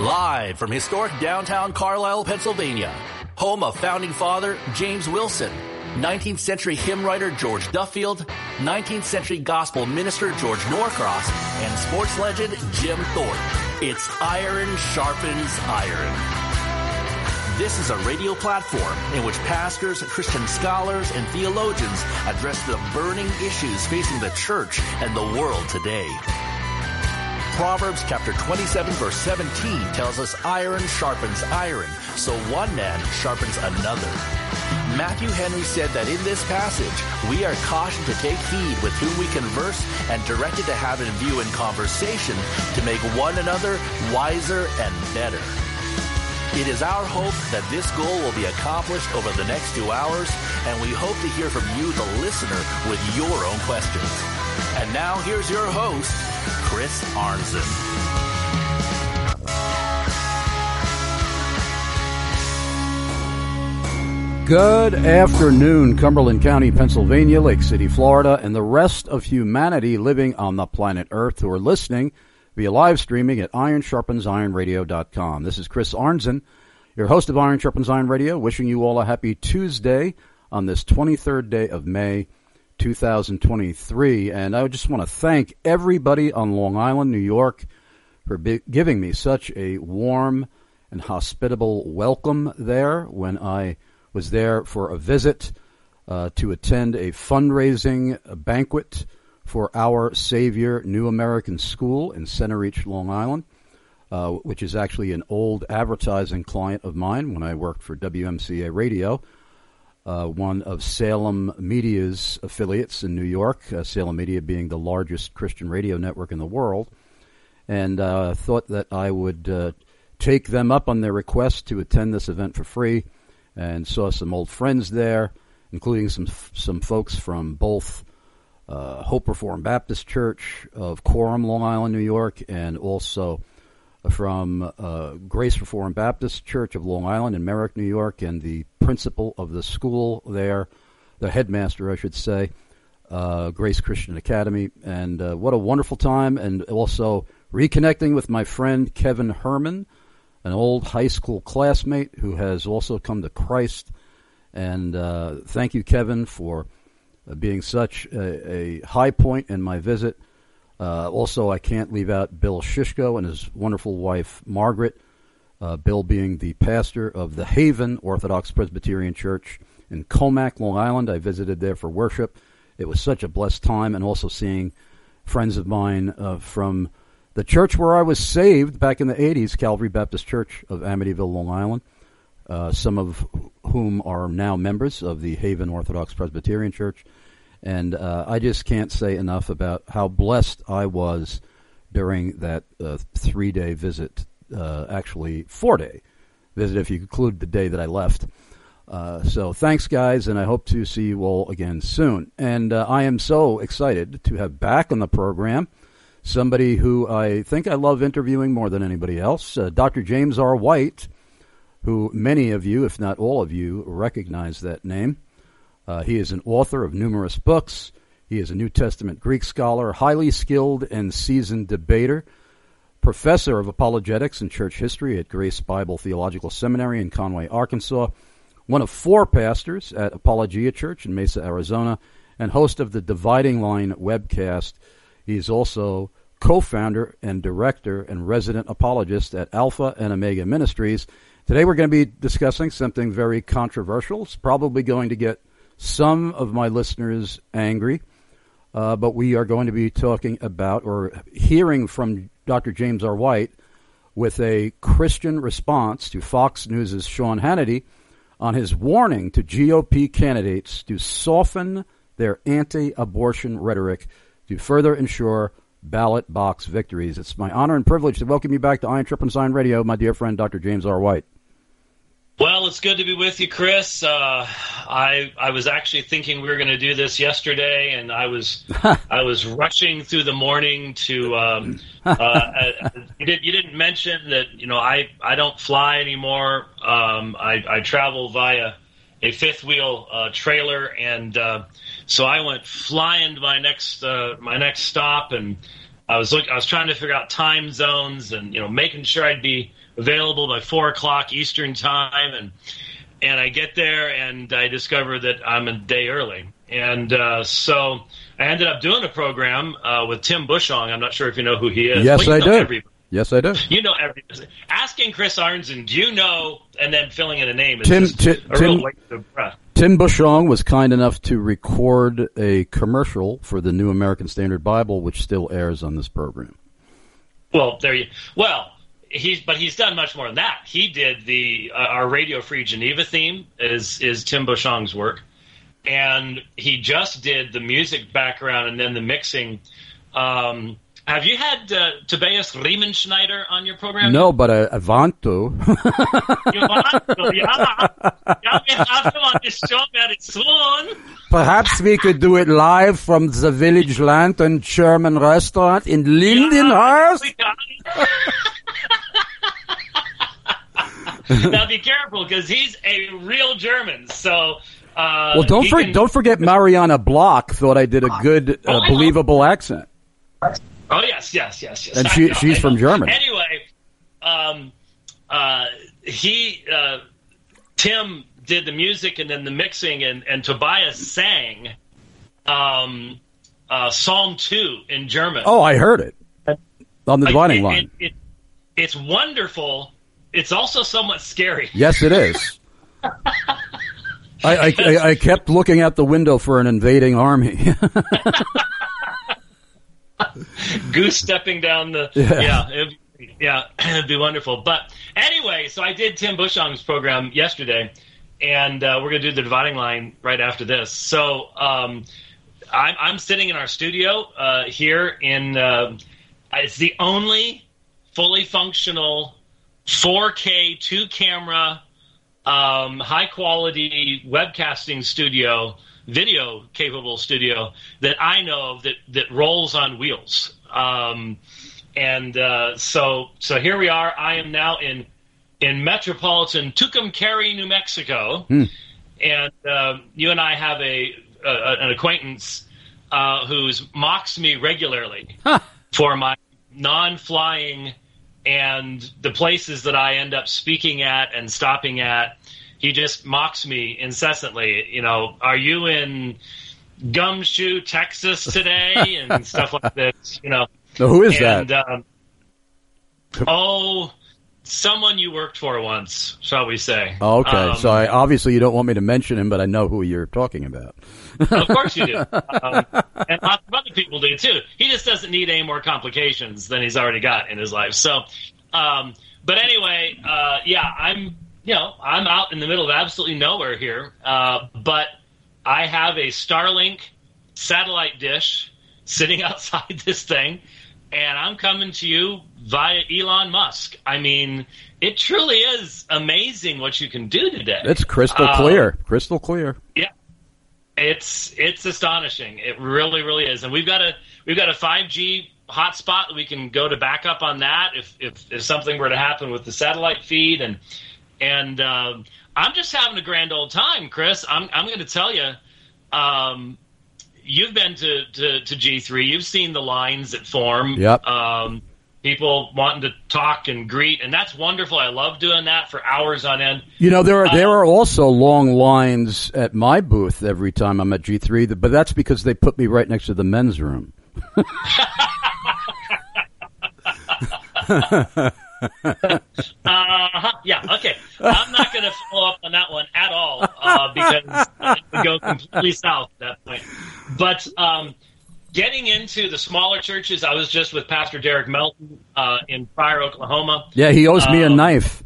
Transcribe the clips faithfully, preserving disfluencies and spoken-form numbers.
Live from historic downtown Carlisle, Pennsylvania, home of founding father James Wilson, nineteenth century hymn writer George Duffield, nineteenth century gospel minister George Norcross, and sports legend Jim Thorpe. It's Iron Sharpens Iron. This is a radio platform in which pastors, Christian scholars, and theologians address the burning issues facing the church and the world today. Proverbs chapter twenty-seven verse seventeen tells us iron sharpens iron, so one man sharpens another. Matthew Henry said that in this passage, we are cautioned to take heed with whom we converse and directed to have in view in conversation to make one another wiser and better. It is our hope that this goal will be accomplished over the next two hours, and we hope to hear from you, the listener, with your own questions. And now here's your host, Chris Arnzen. Good afternoon, Cumberland County, Pennsylvania, Lake City, Florida, and the rest of humanity living on the planet Earth who are listening via live streaming at iron sharpens iron radio dot com. This is Chris Arnzen, your host of Iron Sharpens Iron Radio, wishing you all a happy Tuesday on this twenty-third day of May, two thousand twenty-three. And I just want to thank everybody on Long Island, New York, for be- giving me such a warm and hospitable welcome there when I was there for a visit uh, to attend a fundraising banquet for Our Savior New American School in Center Reach, Long Island, uh, which is actually an old advertising client of mine when I worked for W M C A Radio, uh, one of Salem Media's affiliates in New York, uh, Salem Media being the largest Christian radio network in the world, and uh, thought that I would uh, take them up on their request to attend this event for free, and saw some old friends there, including some some folks from both Uh, Hope Reformed Baptist Church of Coram, Long Island, New York, and also from uh, Grace Reformed Baptist Church of Long Island in Merrick, New York, and the principal of the school there, the headmaster, I should say, uh, Grace Christian Academy. And uh, what a wonderful time, and also reconnecting with my friend Kevin Herman, an old high school classmate who has also come to Christ. And uh, thank you, Kevin, for being such a, a high point in my visit. Uh, also, I can't leave out Bill Shishko and his wonderful wife, Margaret. Uh, Bill being the pastor of the Haven Orthodox Presbyterian Church in Comac, Long Island. I visited there for worship. It was such a blessed time, and also seeing friends of mine uh, from the church where I was saved back in the eighties, Calvary Baptist Church of Amityville, Long Island, uh, some of whom are now members of the Haven Orthodox Presbyterian Church. And uh, I just can't say enough about how blessed I was during that uh, three-day visit, uh, actually four-day visit if you include the day that I left. Uh, so thanks, guys, and I hope to see you all again soon. And uh, I am so excited to have back on the program somebody who I think I love interviewing more than anybody else, uh, Doctor James R. White, who many of you, if not all of you, recognize that name. Uh, he is an author of numerous books. He is a New Testament Greek scholar, highly skilled and seasoned debater, professor of apologetics and church history at Grace Bible Theological Seminary in Conway, Arkansas, one of four pastors at Apologia Church in Mesa, Arizona, and host of the Dividing Line webcast. He is also co-founder and director and resident apologist at Alpha and Omega Ministries. Today we're going to be discussing something very controversial. It's probably going to get some of my listeners angry, uh, but we are going to be talking about or hearing from Doctor James R. White with a Christian response to Fox News' Sean Hannity on his warning to G O P candidates to soften their anti-abortion rhetoric to further ensure ballot box victories. It's my honor and privilege to welcome you back to Iron Sharpens Iron Radio, my dear friend Doctor James R. White. Well, it's good to be with you, Chris. Uh, I I was actually thinking we were going to do this yesterday, and I was I was rushing through the morning to. Um, uh, you, did, you didn't mention that you know I, I don't fly anymore. Um, I I travel via a fifth wheel uh, trailer, and uh, so I went flying to my next uh, my next stop, and I was look, I was trying to figure out time zones and, you know, making sure I'd be available by four o'clock Eastern time. And, and I get there and I discover that I'm a day early. And uh, so I ended up doing a program uh, with Tim Bushong. I'm not sure if you know who he is. Yes, well, I know do. Everybody. Yes, I do. You know everybody. Asking Chris Arnzen, do you know, and then filling in a name is Tim, just Ti- a Tim, real waste of breath. Tim Bushong was kind enough to record a commercial for the New American Standard Bible, which still airs on this program. Well, there you. Well, he's but he's done much more than that. He did the uh, our Radio Free Geneva theme is is Tim Bushong's work, and he just did the music background and then the mixing. Um, have you had uh, Tobias Riemenschneider on your program? No, but I, I want to. You want to? Yeah, yeah, we have him on this show very soon. Perhaps we could do it live from the Village Lantern German restaurant in Lindenhurst. Yeah, now be careful because he's a real German. So, uh, well, don't for, can... don't forget Mariana Block thought I did a good, uh, oh, believable accent. Oh yes, yes, yes, yes. And she, know, she's from Germany. Anyway, um, uh, he uh, Tim did the music and then the mixing, and, and Tobias sang um, uh, Psalm two in German. Oh, I heard it on the dividing it, line. It, it, it's wonderful. It's also somewhat scary. Yes, it is. I, I, I, I kept looking out the window for an invading army. Goose stepping down the yeah, yeah, it'd, yeah, it'd be wonderful. But anyway, so I did Tim Bushong's program yesterday, and uh, we're gonna do the dividing line right after this. So um, I'm, I'm sitting in our studio uh, here in. Uh, it's the only fully functional four K two camera um, high quality webcasting studio. Video capable studio that I know of that, that rolls on wheels. Um, and uh, so so here we are. I am now in in metropolitan Tucumcari, New Mexico. Hmm. And uh, you and I have a, a an acquaintance uh, who mocks me regularly huh. for my non-flying and the places that I end up speaking at and stopping at. He just mocks me incessantly. You know, are you in Gumshoe, Texas today? And stuff like this, you know. So who is and, that? Um, oh, someone you worked for once, shall we say. Oh, okay. Um, so I, obviously you don't want me to mention him, but I know who you're talking about. Of course you do. Um, and lots of other people do, too. He just doesn't need any more complications than he's already got in his life. So, um, but anyway, uh, yeah, I'm... You know, I'm out in the middle of absolutely nowhere here, uh, but I have a Starlink satellite dish sitting outside this thing, and I'm coming to you via Elon Musk. I mean, it truly is amazing what you can do today. It's crystal clear, um, crystal clear. Yeah, it's it's astonishing. It really, really is. And we've got a we've got a five G hotspot that we can go to backup on that if if, if something were to happen with the satellite feed and. And uh, I'm just having a grand old time, Chris. I'm I'm going to tell you, um, you've been to, to, to G three. You've seen the lines that form. Yep. Um, people wanting to talk and greet, and that's wonderful. I love doing that for hours on end. You know, there are uh, there are also long lines at my booth every time I'm at G three, but that's because they put me right next to the men's room. uh-huh. Yeah, okay. I'm not going to follow up on that one at all uh, because it would go completely south at that point. But um, getting into the smaller churches, I was just with Pastor Derek Melton uh, in Pryor, Oklahoma. Yeah, he owes me um, a knife.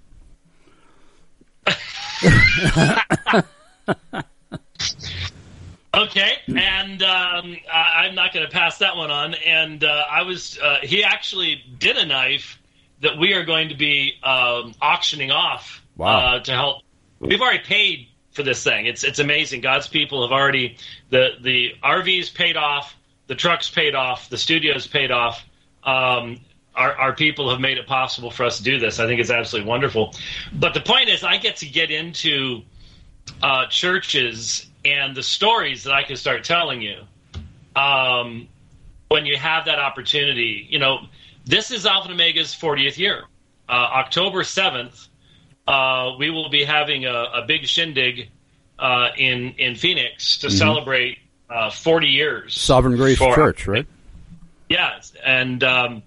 Okay, and um, I, I'm not going to pass that one on. And uh, I was, uh, he actually did a knife that we are going to be um, auctioning off wow. uh, to help. We've already paid for this thing. It's it's amazing. God's people have already the the R Vs paid off, the trucks paid off, the studios paid off. Um, our our people have made it possible for us to do this. I think it's absolutely wonderful. But the point is, I get to get into uh, churches and the stories that I can start telling you. Um, when you have that opportunity, you know, this is Alpha and Omega's fortieth year. Uh, October seventh, uh, we will be having a, a big shindig uh, in in Phoenix to mm-hmm. celebrate uh, forty years. Sovereign Grace for, Church, right? Yeah, and um,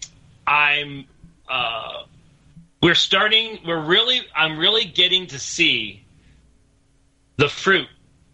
I'm uh, we're starting. We're really. I'm really getting to see the fruit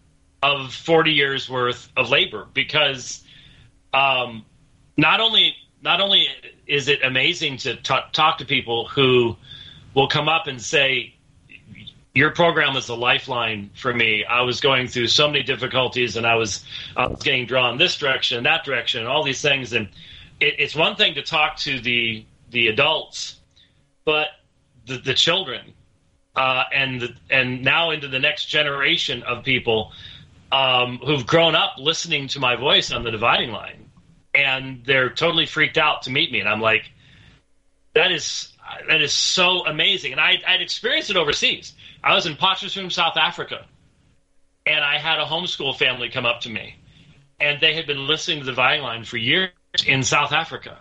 of forty years worth of labor, because um, not only not only is it amazing to t- talk to people who will come up and say, your program is a lifeline for me. I was going through so many difficulties, and I was, I was getting drawn this direction, that direction, and all these things. And it, it's one thing to talk to the the adults, but the, the children, uh, and the, and now into the next generation of people um, who've grown up listening to my voice on the dividing line, and they're totally freaked out to meet me. And I'm like, that is that is so amazing. And I, I'd experienced it overseas. I was in Potchefstroom, South Africa, and I had a homeschool family come up to me, and they had been listening to the Dividing Line for years in South Africa.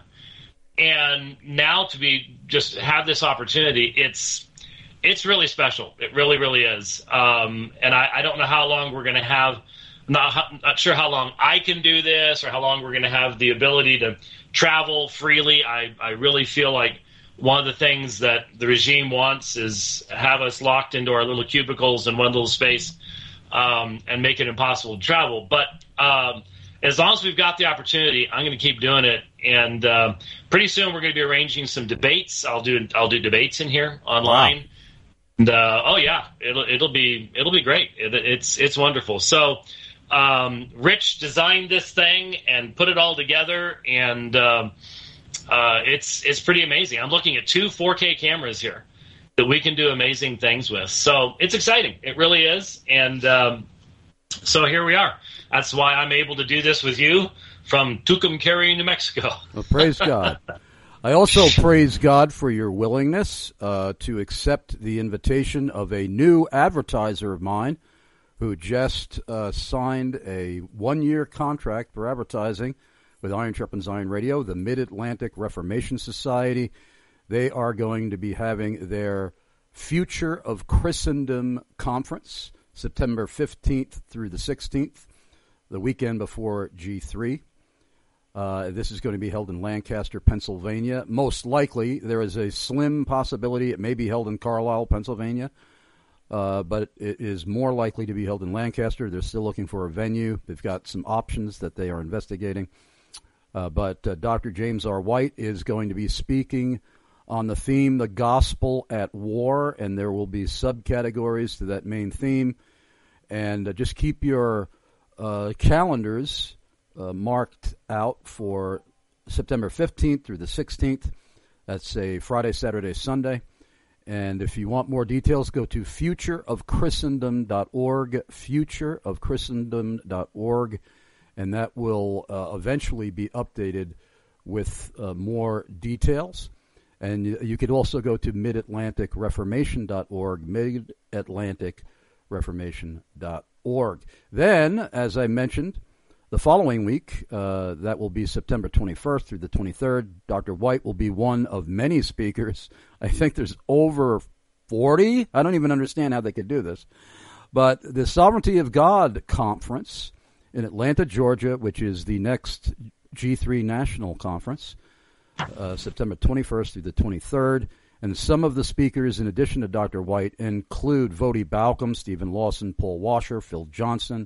And now to be just have this opportunity, it's it's really special. It really, really is. Um, and I, I don't know how long we're going to have. I'm not, not sure how long I can do this, or how long we're going to have the ability to travel freely. I, I really feel like one of the things that the regime wants is have us locked into our little cubicles in one little space um, and make it impossible to travel. But um, as long as we've got the opportunity, I'm going to keep doing it. And uh, pretty soon we're going to be arranging some debates. I'll do I'll do debates in here online. Wow. And uh, oh yeah, it'll it'll be it'll be great. It, it's it's wonderful. So um, Rich designed this thing and put it all together, and uh, uh, it's it's pretty amazing. I'm looking at two four K cameras here that we can do amazing things with. So it's exciting. It really is. And um, so here we are. That's why I'm able to do this with you from Tucumcari, New Mexico. Well, praise God. I also praise God for your willingness uh, to accept the invitation of a new advertiser of mine who just uh, signed a one-year contract for advertising with Iron Sharpens Iron Radio, the Mid-Atlantic Reformation Society. They are going to be having their Future of Christendom Conference, September fifteenth through the sixteenth, the weekend before G three. Uh, this is going to be held in Lancaster, Pennsylvania. Most likely, there is a slim possibility it may be held in Carlisle, Pennsylvania, uh, but it is more likely to be held in Lancaster. They're still looking for a venue. They've got some options that they are investigating. Uh, but uh, Doctor James R. White is going to be speaking on the theme, The Gospel at War, and there will be subcategories to that main theme. And uh, just keep your uh, calendars Uh, marked out for September fifteenth through the sixteenth. That's a Friday, Saturday, Sunday. And if you want more details, go to future of christendom dot org, future of christendom dot org, and that will uh, eventually be updated with uh, more details. And you, you could also go to mid atlantic reformation dot org, mid atlantic reformation dot org. Then, as I mentioned, the following week, uh, that will be September twenty-first through the twenty-third, Doctor White will be one of many speakers. I think there's over forty. I don't even understand how they could do this. But the Sovereignty of God Conference in Atlanta, Georgia, which is the next G three National Conference, uh, September twenty-first through the twenty-third. And some of the speakers, in addition to Doctor White, include Voddie Baucham, Stephen Lawson, Paul Washer, Phil Johnson,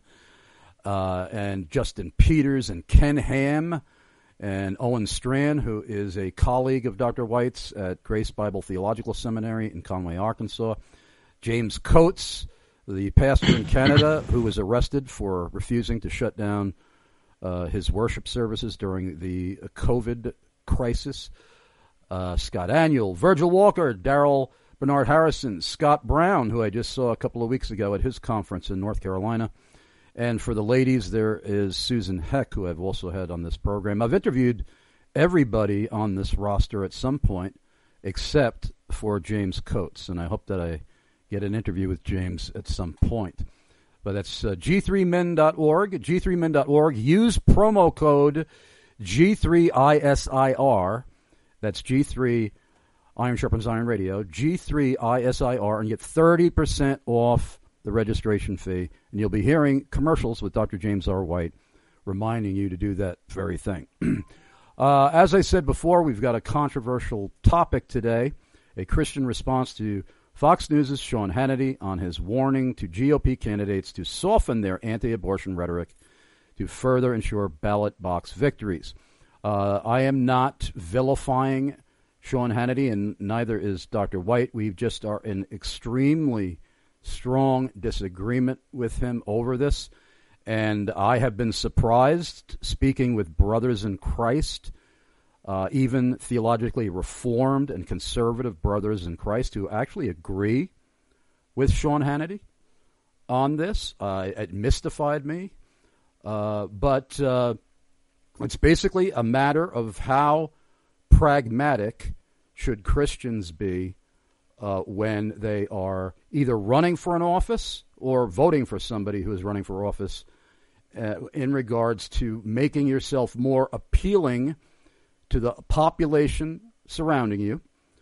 Uh, and Justin Peters and Ken Ham and Owen Strand, who is a colleague of Doctor White's at Grace Bible Theological Seminary in Conway, Arkansas. James Coates, the pastor in Canada, who was arrested for refusing to shut down uh, his worship services during the COVID crisis. Uh, Scott Aniol, Virgil Walker, Daryl Bernard Harrison, Scott Brown, who I just saw a couple of weeks ago at his conference in North Carolina. And for the ladies, there is Susan Heck, who I've also had on this program. I've interviewed everybody on this roster at some point except for James Coates, and I hope that I get an interview with James at some point. But that's uh, G three men dot org, G three men dot org. Use promo code G three I S I R. That's G three Iron Sharpens Iron Radio. G three I S I R, and get thirty percent off the registration fee. And you'll be hearing commercials with Doctor James R. White reminding you to do that very thing. uh, as I said before, we've got a controversial topic today, a Christian response to Fox News' Sean Hannity on his warning to G O P candidates to soften their anti-abortion rhetoric to further ensure ballot box victories. Uh, I am not vilifying Sean Hannity, and neither is Doctor White. We just are in extremely strong disagreement with him over this. And I have been surprised, speaking with brothers in Christ, uh, even theologically reformed and conservative brothers in Christ who actually agree with Sean Hannity on this. Uh, it mystified me. Uh, but uh, it's basically a matter of how pragmatic should Christians be uh, when they are either running for an office or voting for somebody who is running for office uh, in regards to making yourself more appealing to the population surrounding you.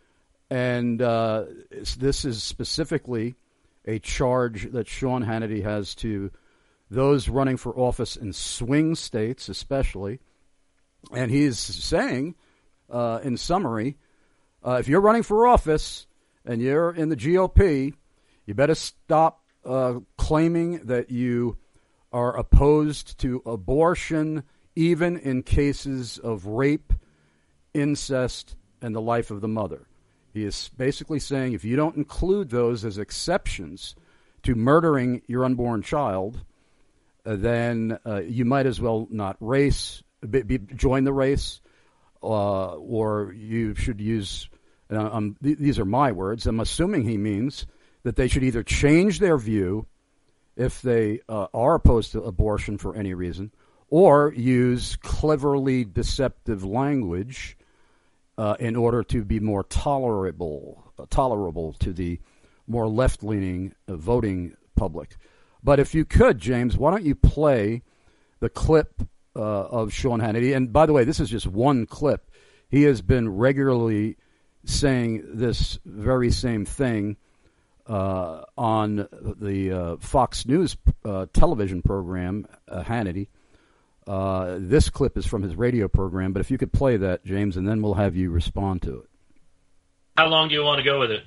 And uh, this is specifically a charge that Sean Hannity has to those running for office in swing states especially. And he's saying, uh, in summary, uh, if you're running for office and you're in the G O P, you better stop uh, claiming that you are opposed to abortion, even in cases of rape, incest, and the life of the mother. He is basically saying if you don't include those as exceptions to murdering your unborn child, uh, then uh, you might as well not race, be, be, join the race, uh, or you should use, uh, um, th- these are my words, I'm assuming he means that they should either change their view if they uh, are opposed to abortion for any reason, or use cleverly deceptive language uh, in order to be more tolerable, uh, tolerable to the more left-leaning uh, voting public. But if you could, James, why don't you play the clip uh, of Sean Hannity? And by the way, this is just one clip. He has been regularly saying this very same thing Uh, on the uh, Fox News uh, television program, uh, Hannity. Uh, this clip is from his radio program, but if you could play that, James, and then we'll have you respond to it. How long do you want to go with it?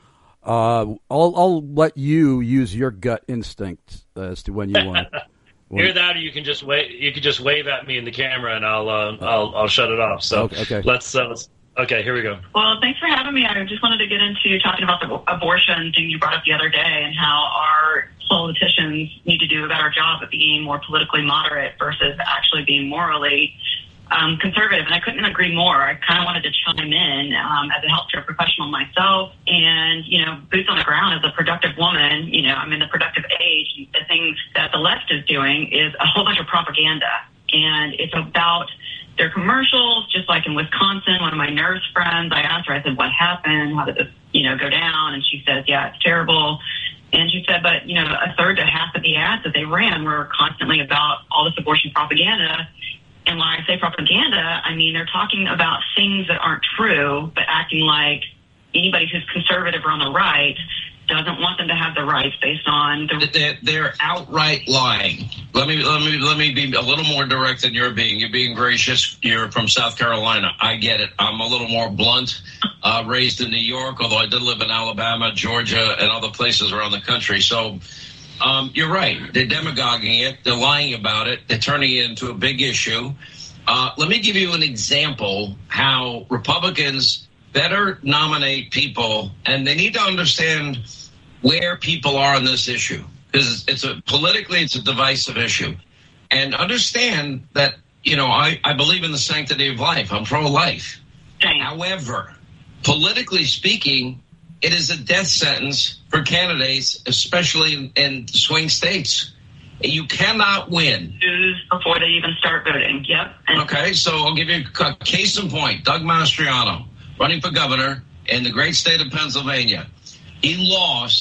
Uh, I'll, I'll let you use your gut instinct as to when you want. Hear that, or you can just wave. You can just wave at me in the camera, and I'll uh, I'll I'll shut it off. So okay, okay. let's uh, let's. Okay, here we go. Well, thanks for having me. I just wanted to get into talking about the abortion thing you brought up the other day and how our politicians need to do a better job of being more politically moderate versus actually being morally um, conservative. And I couldn't agree more. I kind of wanted to chime in um, as a healthcare professional myself and, you know, boots on the ground as a productive woman. You know, I'm in the productive age. The things that the left is doing is a whole bunch of propaganda. And it's about their commercials, just like in Wisconsin. One of my nurse friends, I asked her, I said, what happened? How did this, you know, go down? And she says, yeah, it's terrible. And she said, but, you know, a third to half of the ads that they ran were constantly about all this abortion propaganda. And when I say propaganda, I mean, they're talking about things that aren't true, but acting like anybody who's conservative or on the right doesn't want them to have the rights based on the. They're, they're outright lying. Let me let me let me be a little more direct than you're being. You're being gracious. You're from South Carolina. I get it. I'm a little more blunt. Uh, raised in New York, although I did live in Alabama, Georgia, and other places around the country. So um, you're right. They're demagoguing it. They're lying about it. They're turning it into a big issue. Uh, let me give you an example how Republicans better nominate people, and they need to understand where people are on this issue, because it's a politically it's a divisive issue. And understand that, you know, I, I believe in the sanctity of life. I'm pro-life. Dang. However, politically speaking, it is a death sentence for candidates, especially in, in swing states. You cannot win. Before they even start voting. Yep. And okay, so I'll give you a case in point. Doug Mastriano, running for governor in the great state of Pennsylvania. He lost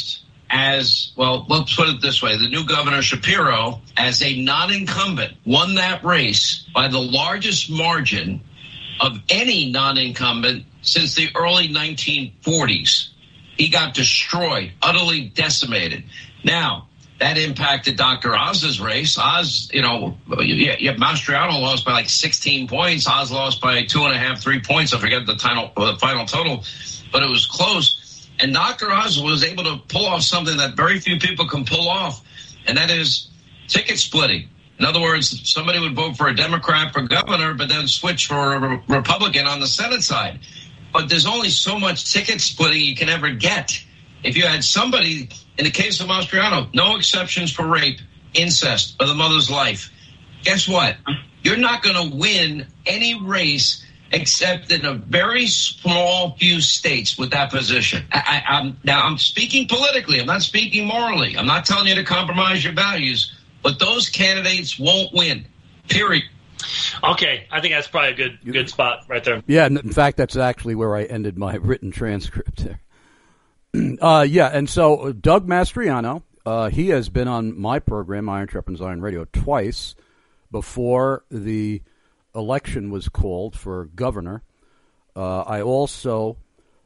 as, well, let's put it this way. The new governor, Shapiro, as a non-incumbent, won that race by the largest margin of any non-incumbent since the early nineteen forties. He got destroyed, utterly decimated. Now, that impacted Doctor Oz's race. Oz, you know, yeah, yeah, Mastriano lost by like sixteen points. Oz lost by two and a half, three points. I forget the final, the final total, but it was close. And Doctor Oz was able to pull off something that very few people can pull off, and that is ticket splitting. In other words, somebody would vote for a Democrat for governor, but then switch for a Republican on the Senate side. But there's only so much ticket splitting you can ever get. If you had somebody, in the case of Mastriano, no exceptions for rape, incest, or the mother's life, guess what? You're not going to win any race except in a very small few states with that position. I, I, I'm, now, I'm speaking politically. I'm not speaking morally. I'm not telling you to compromise your values. But those candidates won't win, period. Okay, I think that's probably a good good spot right there. Yeah, in fact, that's actually where I ended my written transcript there. uh, yeah, and so Doug Mastriano, uh, he has been on my program, Iron Sharpens Iron Radio, twice before the election was called for governor. Uh, I also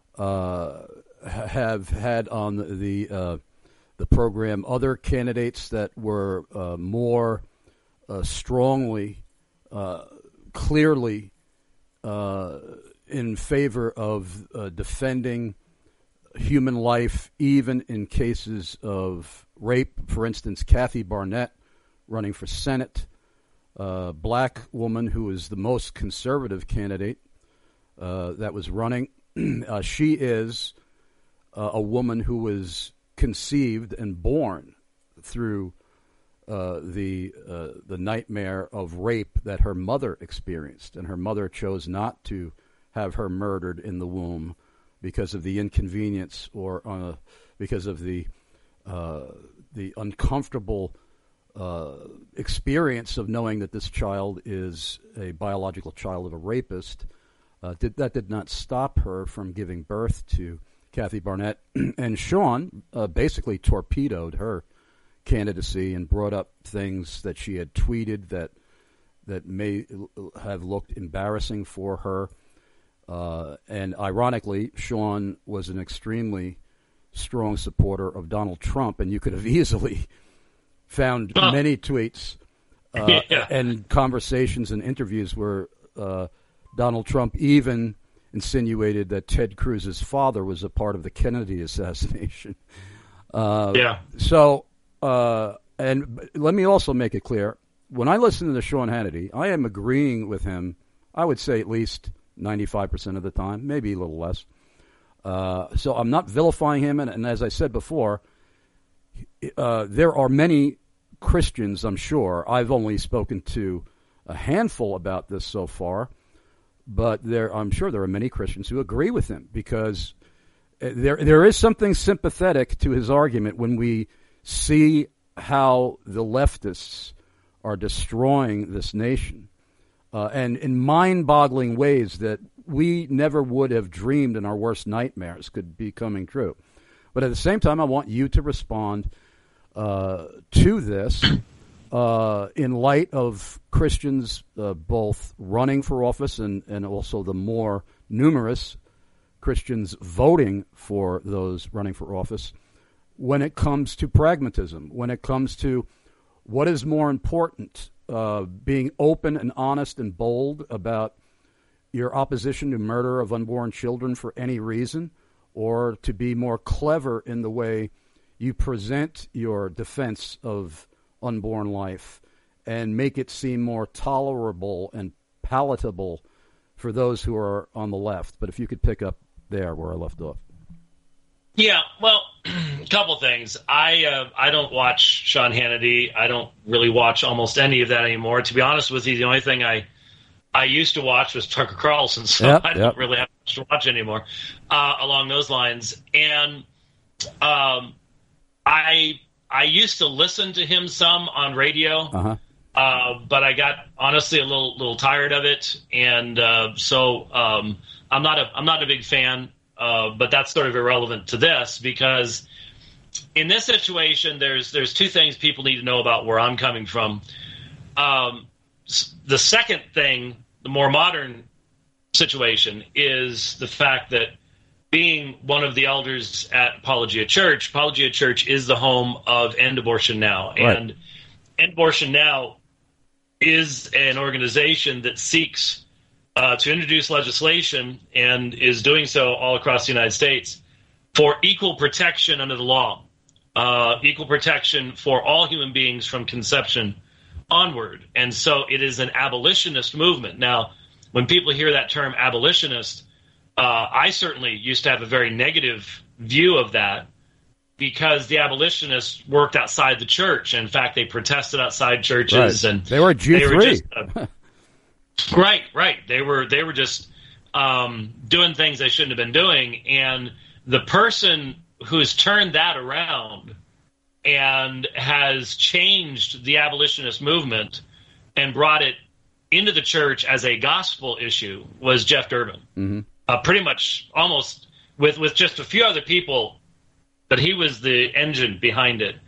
uh, have had on the... the uh, the program other candidates that were uh, more uh, strongly, uh, clearly uh, in favor of uh, defending human life, even in cases of rape. For instance, Kathy Barnett running for Senate, a black woman who is the most conservative candidate uh, that was running. uh, she is uh, a woman who was conceived and born through uh, the uh, the nightmare of rape that her mother experienced, and her mother chose not to have her murdered in the womb because of the inconvenience or uh, because of the uh, the uncomfortable uh, experience of knowing that this child is a biological child of a rapist. Uh, did, that did not stop her from giving birth to Kathy Barnett, and Sean uh, basically torpedoed her candidacy and brought up things that she had tweeted that that may have looked embarrassing for her. Uh, and ironically, Sean was an extremely strong supporter of Donald Trump, and you could have easily found oh. many tweets uh, yeah. and conversations and interviews where uh, Donald Trump even insinuated that Ted Cruz's father was a part of the Kennedy assassination. Uh, yeah. So, uh, and let me also make it clear, when I listen to Sean Hannity, I am agreeing with him, I would say at least ninety-five percent of the time, maybe a little less. Uh, so I'm not vilifying him, and, and as I said before, uh, there are many Christians, I'm sure. I've only spoken to a handful about this so far, but there, I'm sure there are many Christians who agree with him, because there there is something sympathetic to his argument when we see how the leftists are destroying this nation, uh, and in mind-boggling ways that we never would have dreamed in our worst nightmares could be coming true. But at the same time, I want you to respond uh, to this uh, in light of Christians uh, both running for office and, and also the more numerous Christians voting for those running for office, when it comes to pragmatism, when it comes to what is more important, uh, being open and honest and bold about your opposition to murder of unborn children for any reason, or to be more clever in the way you present your defense of unborn life and make it seem more tolerable and palatable for those who are on the left. But if you could pick up there where I left off. Yeah, well, a couple things. I uh, I don't watch Sean Hannity. I don't really watch almost any of that anymore. To be honest with you, the only thing I I used to watch was Tucker Carlson, so yep, I don't yep. really have much to watch anymore uh, along those lines. And um, I I used to listen to him some on radio, uh-huh. uh, but I got honestly a little little tired of it, and uh, so um, I'm not a I'm not a big fan. Uh, but that's sort of irrelevant to this, because in this situation, there's there's two things people need to know about where I'm coming from. Um, the second thing, the more modern situation, is the fact that being one of the elders at Apologia Church, Apologia Church is the home of End Abortion Now. Right. And End Abortion Now is an organization that seeks uh, to introduce legislation and is doing so all across the United States for equal protection under the law, uh, equal protection for all human beings from conception onward. And so it is an abolitionist movement. Now, when people hear that term abolitionist, uh, I certainly used to have a very negative view of that because the abolitionists worked outside the church. In fact, they protested outside churches, right. and they were G three. They were just, uh, right, right. They were they were just um, doing things they shouldn't have been doing. And the person who's turned that around and has changed the abolitionist movement and brought it into the church as a gospel issue was Jeff Durbin. Mm-hmm. Uh, pretty much almost with, with just a few other people, but he was the engine behind it.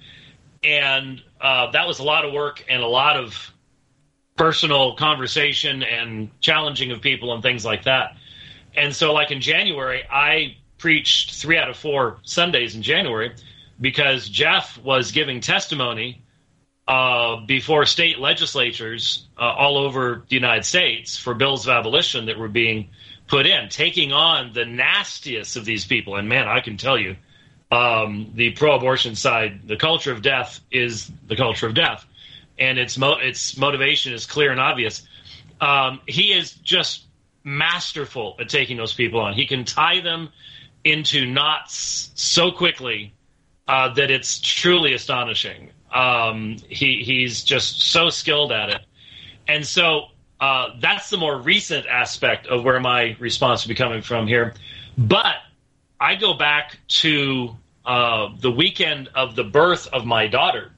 And uh, that was a lot of work and a lot of personal conversation and challenging of people and things like that. And so like in January, I preached three out of four Sundays in January because Jeff was giving testimony uh, before state legislatures uh, all over the United States for bills of abolition that were being put in, taking on the nastiest of these people. And man, I can tell you, um, the pro-abortion side, the culture of death is the culture of death. And its, mo- its motivation is clear and obvious. Um, he is just masterful at taking those people on. He can tie them into knots so quickly uh, that it's truly astonishing. Um, he, he's just so skilled at it. And so uh, that's the more recent aspect of where my response will be coming from here. But I go back to uh, the weekend of the birth of my daughter.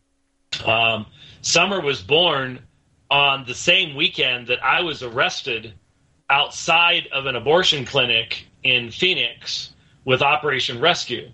Um, Summer was born on the same weekend that I was arrested outside of an abortion clinic in Phoenix with Operation Rescue.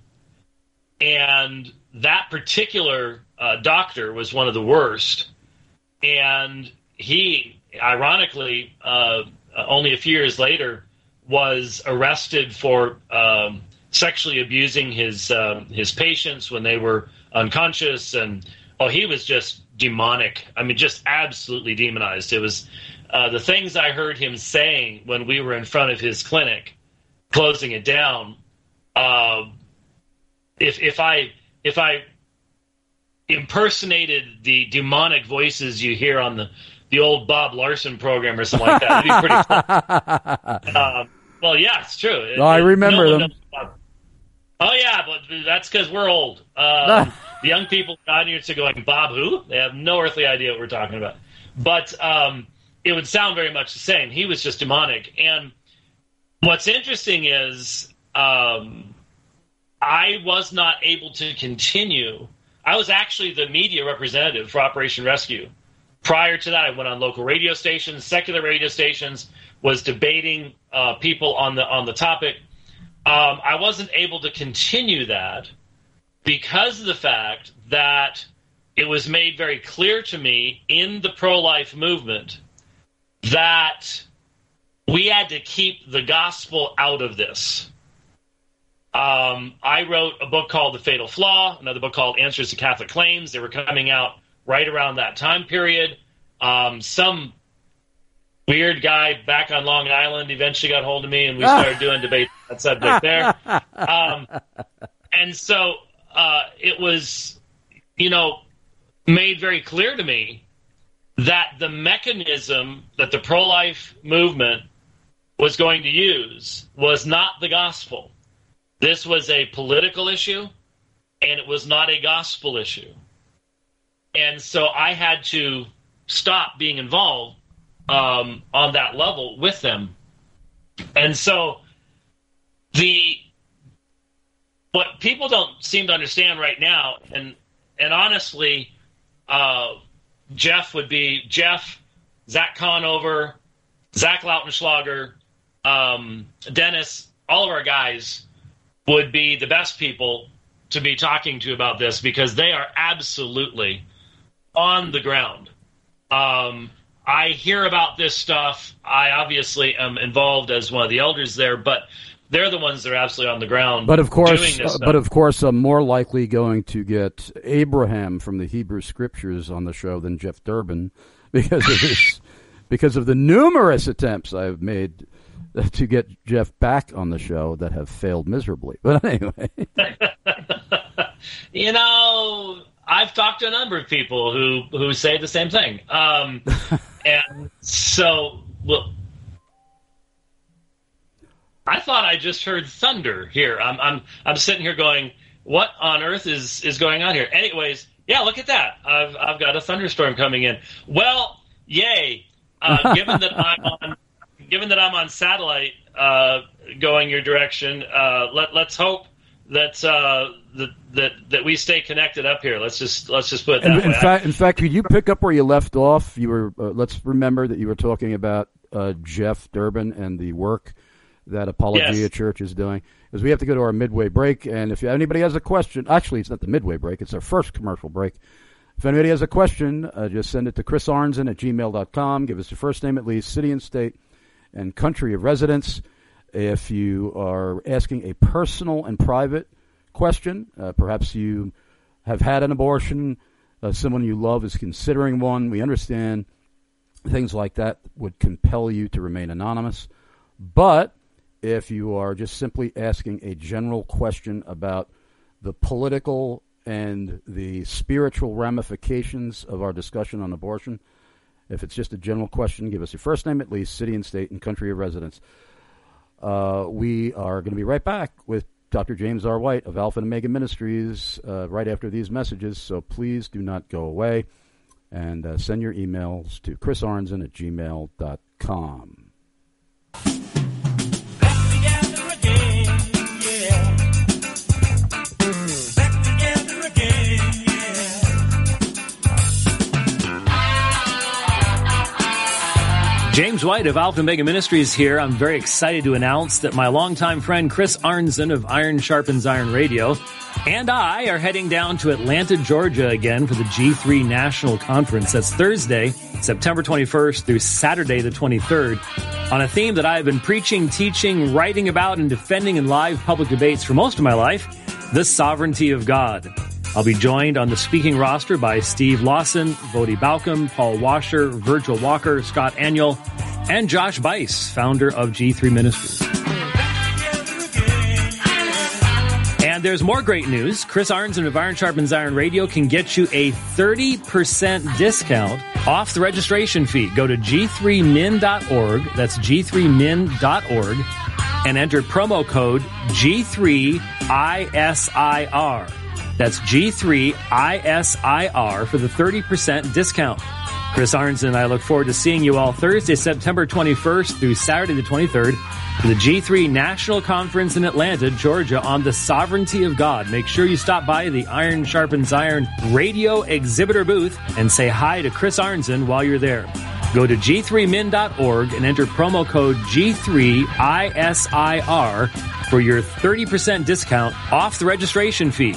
And that particular uh, doctor was one of the worst. And he, ironically, uh, only a few years later, was arrested for um, sexually abusing his uh, his patients when they were unconscious. And, oh, he was just demonic. I mean, just absolutely demonized. It was uh, the things I heard him saying when we were in front of his clinic, closing it down. Uh, if if I if I impersonated the demonic voices you hear on the, the old Bob Larson program or something like that, it'd be pretty cool. um, well, yeah, it's true. No, I remember no them. Oh, yeah, but that's because we're old. Um, the young people out here are going, Bob who? They have no earthly idea what we're talking about. But um, it would sound very much the same. He was just demonic. And what's interesting is um, I was not able to continue. I was actually the media representative for Operation Rescue. Prior to that, I went on local radio stations, secular radio stations, was debating uh, people on the on the topic. Um, I wasn't able to continue that because of the fact that it was made very clear to me in the pro-life movement that we had to keep the gospel out of this. Um, I wrote a book called The Fatal Flaw, another book called Answers to Catholic Claims. They were coming out right around that time period. Um, some weird guy back on Long Island eventually got hold of me, and we started doing debate on that subject there. Um, and so uh, it was, you know, made very clear to me that the mechanism that the pro-life movement was going to use was not the gospel. This was a political issue, and it was not a gospel issue. And so I had to stop being involved um, on that level with them. And so the what people don't seem to understand right now, and and honestly, uh, Jeff would be Jeff, Zach Conover, Zach Lautenschlager, um, Dennis, all of our guys would be the best people to be talking to about this because they are absolutely on the ground. Um, I hear about this stuff. I obviously am involved as one of the elders there, but they're the ones that are absolutely on the ground. But of course, doing this stuff. but of course, I'm more likely going to get Abraham from the Hebrew Scriptures on the show than Jeff Durbin because of his, because of the numerous attempts I've made to get Jeff back on the show that have failed miserably. But anyway, you know, I've talked to a number of people who who say the same thing, um, and so well. I thought I just heard thunder here. I'm I'm I'm sitting here going, what on earth is, is going on here? Anyways, yeah, look at that. I've I've got a thunderstorm coming in. Well, yay! Uh, given that I'm on, given that I'm on satellite, uh, going your direction, uh, let let's hope that uh, that that that we stay connected up here. Let's just let's just put it that in, way. In fact, in fact, could you pick up where you left off? You were. Uh, let's remember that you were talking about uh, Jeff Durbin and the work that Apologia Yes. Church is doing, because we have to go to our midway break. And if anybody has a question, actually, it's not the midway break; it's our first commercial break. If anybody has a question, uh, just send it to Chris Arnzen at gmail dot com. Give us your first name at least, city and state, and country of residence. If you are asking a personal and private question, uh, perhaps you have had an abortion, uh, someone you love is considering one, we understand things like that would compel you to remain anonymous. But if you are just simply asking a general question about the political and the spiritual ramifications of our discussion on abortion, if it's just a general question, give us your first name at least, city and state, and country of residence. Uh, we are going to be right back with Doctor James R. White of Alpha and Omega Ministries uh, right after these messages, so please do not go away, and uh, send your emails to Chris Arnzen at gmail dot com. James White of Alpha and Omega Ministries here. I'm very excited to announce that my longtime friend Chris Arnzen of Iron Sharpens Iron Radio and I are heading down to Atlanta, Georgia again for the G three National Conference. That's Thursday, September twenty-first through Saturday the twenty-third on a theme that I've been preaching, teaching, writing about, and defending in live public debates for most of my life, the sovereignty of God. I'll be joined on the speaking roster by Steve Lawson, Vodi Balcom, Paul Washer, Virgil Walker, Scott Aniol, and Josh Bice, founder of G three Ministries. And there's more great news. Chris Arnzen of Iron Sharpens Iron Radio can get you a thirty percent discount off the registration fee. Go to G three min dot org. That's G three min dot org. And enter promo code G three I S I R. That's G three I S I R for the thirty percent discount. Chris Arnzen and I look forward to seeing you all Thursday, September twenty-first through Saturday the twenty-third for the G three National Conference in Atlanta, Georgia on the sovereignty of God. Make sure you stop by the Iron Sharpens Iron radio exhibitor booth and say hi to Chris Arnzen while you're there. Go to G three min dot org and enter promo code G three I S I R for your thirty percent discount off the registration fee.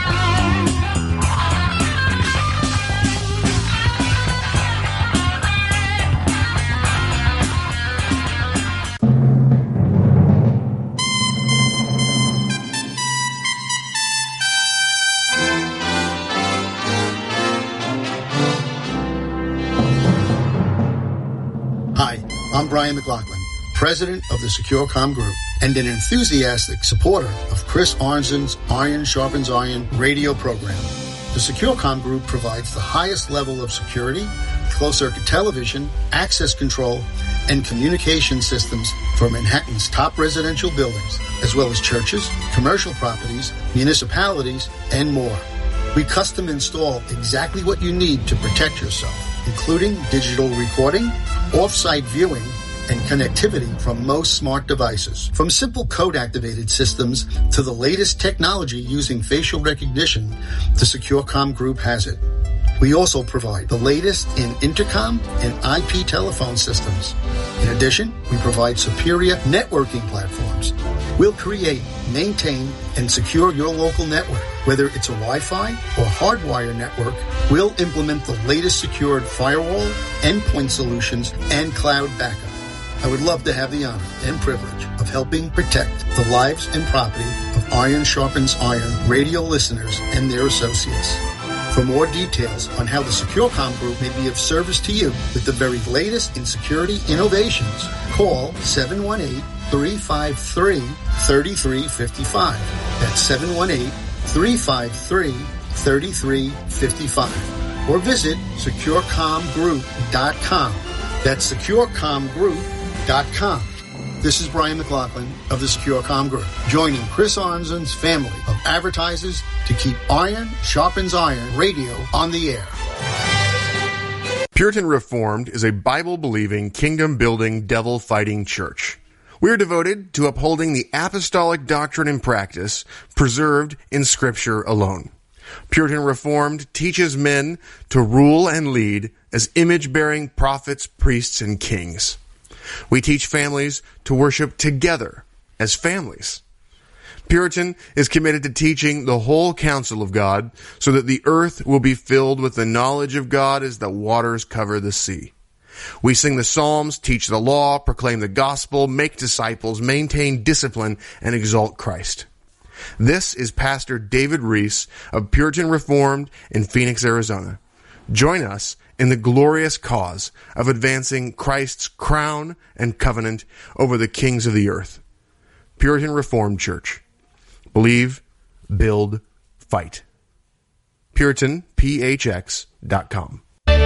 I'm Brian McLaughlin, president of the SecureCom Group and an enthusiastic supporter of Chris Arnzen's Iron Sharpens Iron radio program. The SecureCom Group provides the highest level of security, closed-circuit television, access control, and communication systems for Manhattan's top residential buildings, as well as churches, commercial properties, municipalities, and more. We custom install exactly what you need to protect yourself, including digital recording, off-site viewing, and connectivity from most smart devices. From simple code-activated systems to the latest technology using facial recognition, the SecureCom Group has it. We also provide the latest in intercom and I P telephone systems. In addition, we provide superior networking platforms. We'll create, maintain, and secure your local network Whether it's a Wi-Fi or hardwire network, we'll implement the latest secured firewall, endpoint solutions, and cloud backup. I would love to have the honor and privilege of helping protect the lives and property of Iron Sharpens Iron radio listeners and their associates. For more details on how the SecureCom Group may be of service to you with the very latest in security innovations, call seven one eight, three five three, three three five five. That's seven one eight, three five three, three three five five. Or visit secure com group dot com. That's secure com group dot com. This is Brian McLaughlin of the SecureCom Group, joining Chris Arnzen's family of advertisers to keep Iron Sharpens Iron radio on the air. Puritan Reformed is a Bible-believing, kingdom-building, devil-fighting church. We are devoted to upholding the apostolic doctrine and practice preserved in Scripture alone. Puritan Reformed teaches men to rule and lead as image-bearing prophets, priests, and kings. We teach families to worship together as families. Puritan is committed to teaching the whole counsel of God so that the earth will be filled with the knowledge of God as the waters cover the sea. We sing the Psalms, teach the law, proclaim the gospel, make disciples, maintain discipline, and exalt Christ. This is Pastor David Reese of Puritan Reformed in Phoenix, Arizona. Join us in the glorious cause of advancing Christ's crown and covenant over the kings of the earth. Puritan Reformed Church. Believe, build, fight. Puritan P H X dot com.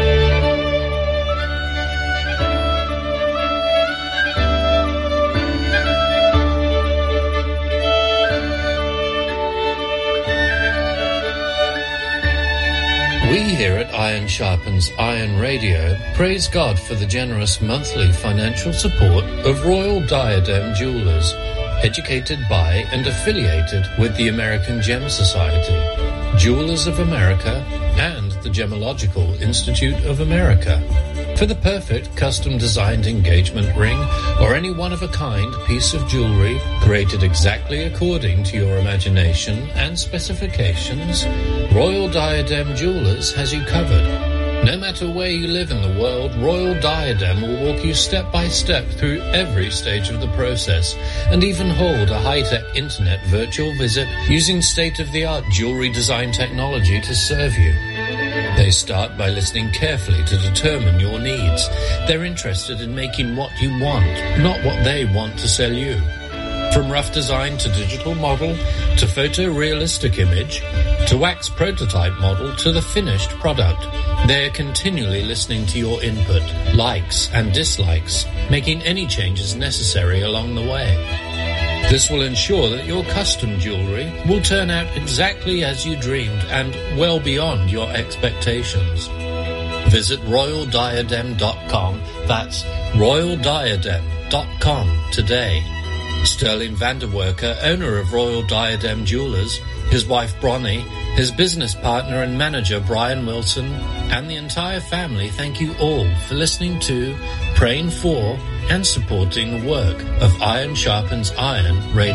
We here at Iron Sharpens Iron Radio praise God for the generous monthly financial support of Royal Diadem Jewelers, educated by and affiliated with the American Gem Society, Jewelers of America, and the Gemological Institute of America. For the perfect custom-designed engagement ring or any one-of-a-kind piece of jewelry created exactly according to your imagination and specifications, Royal Diadem Jewelers has you covered. No matter where you live in the world, Royal Diadem will walk you step by step through every stage of the process and even hold a high-tech internet virtual visit using state-of-the-art jewelry design technology to serve you. They start by listening carefully to determine your needs. They're interested in making what you want, not what they want to sell you. From rough design to digital model, to photorealistic image, to wax prototype model, to the finished product, they're continually listening to your input, likes and dislikes, making any changes necessary along the way. This will ensure that your custom jewelry will turn out exactly as you dreamed and well beyond your expectations. Visit royal diadem dot com. That's royal diadem dot com today. Sterling Vanderwerker, owner of Royal Diadem Jewelers, his wife Bronnie, his business partner and manager Brian Wilson, and the entire family thank you all for listening to, praying for, and supporting the work of Iron Sharpens Iron Radio.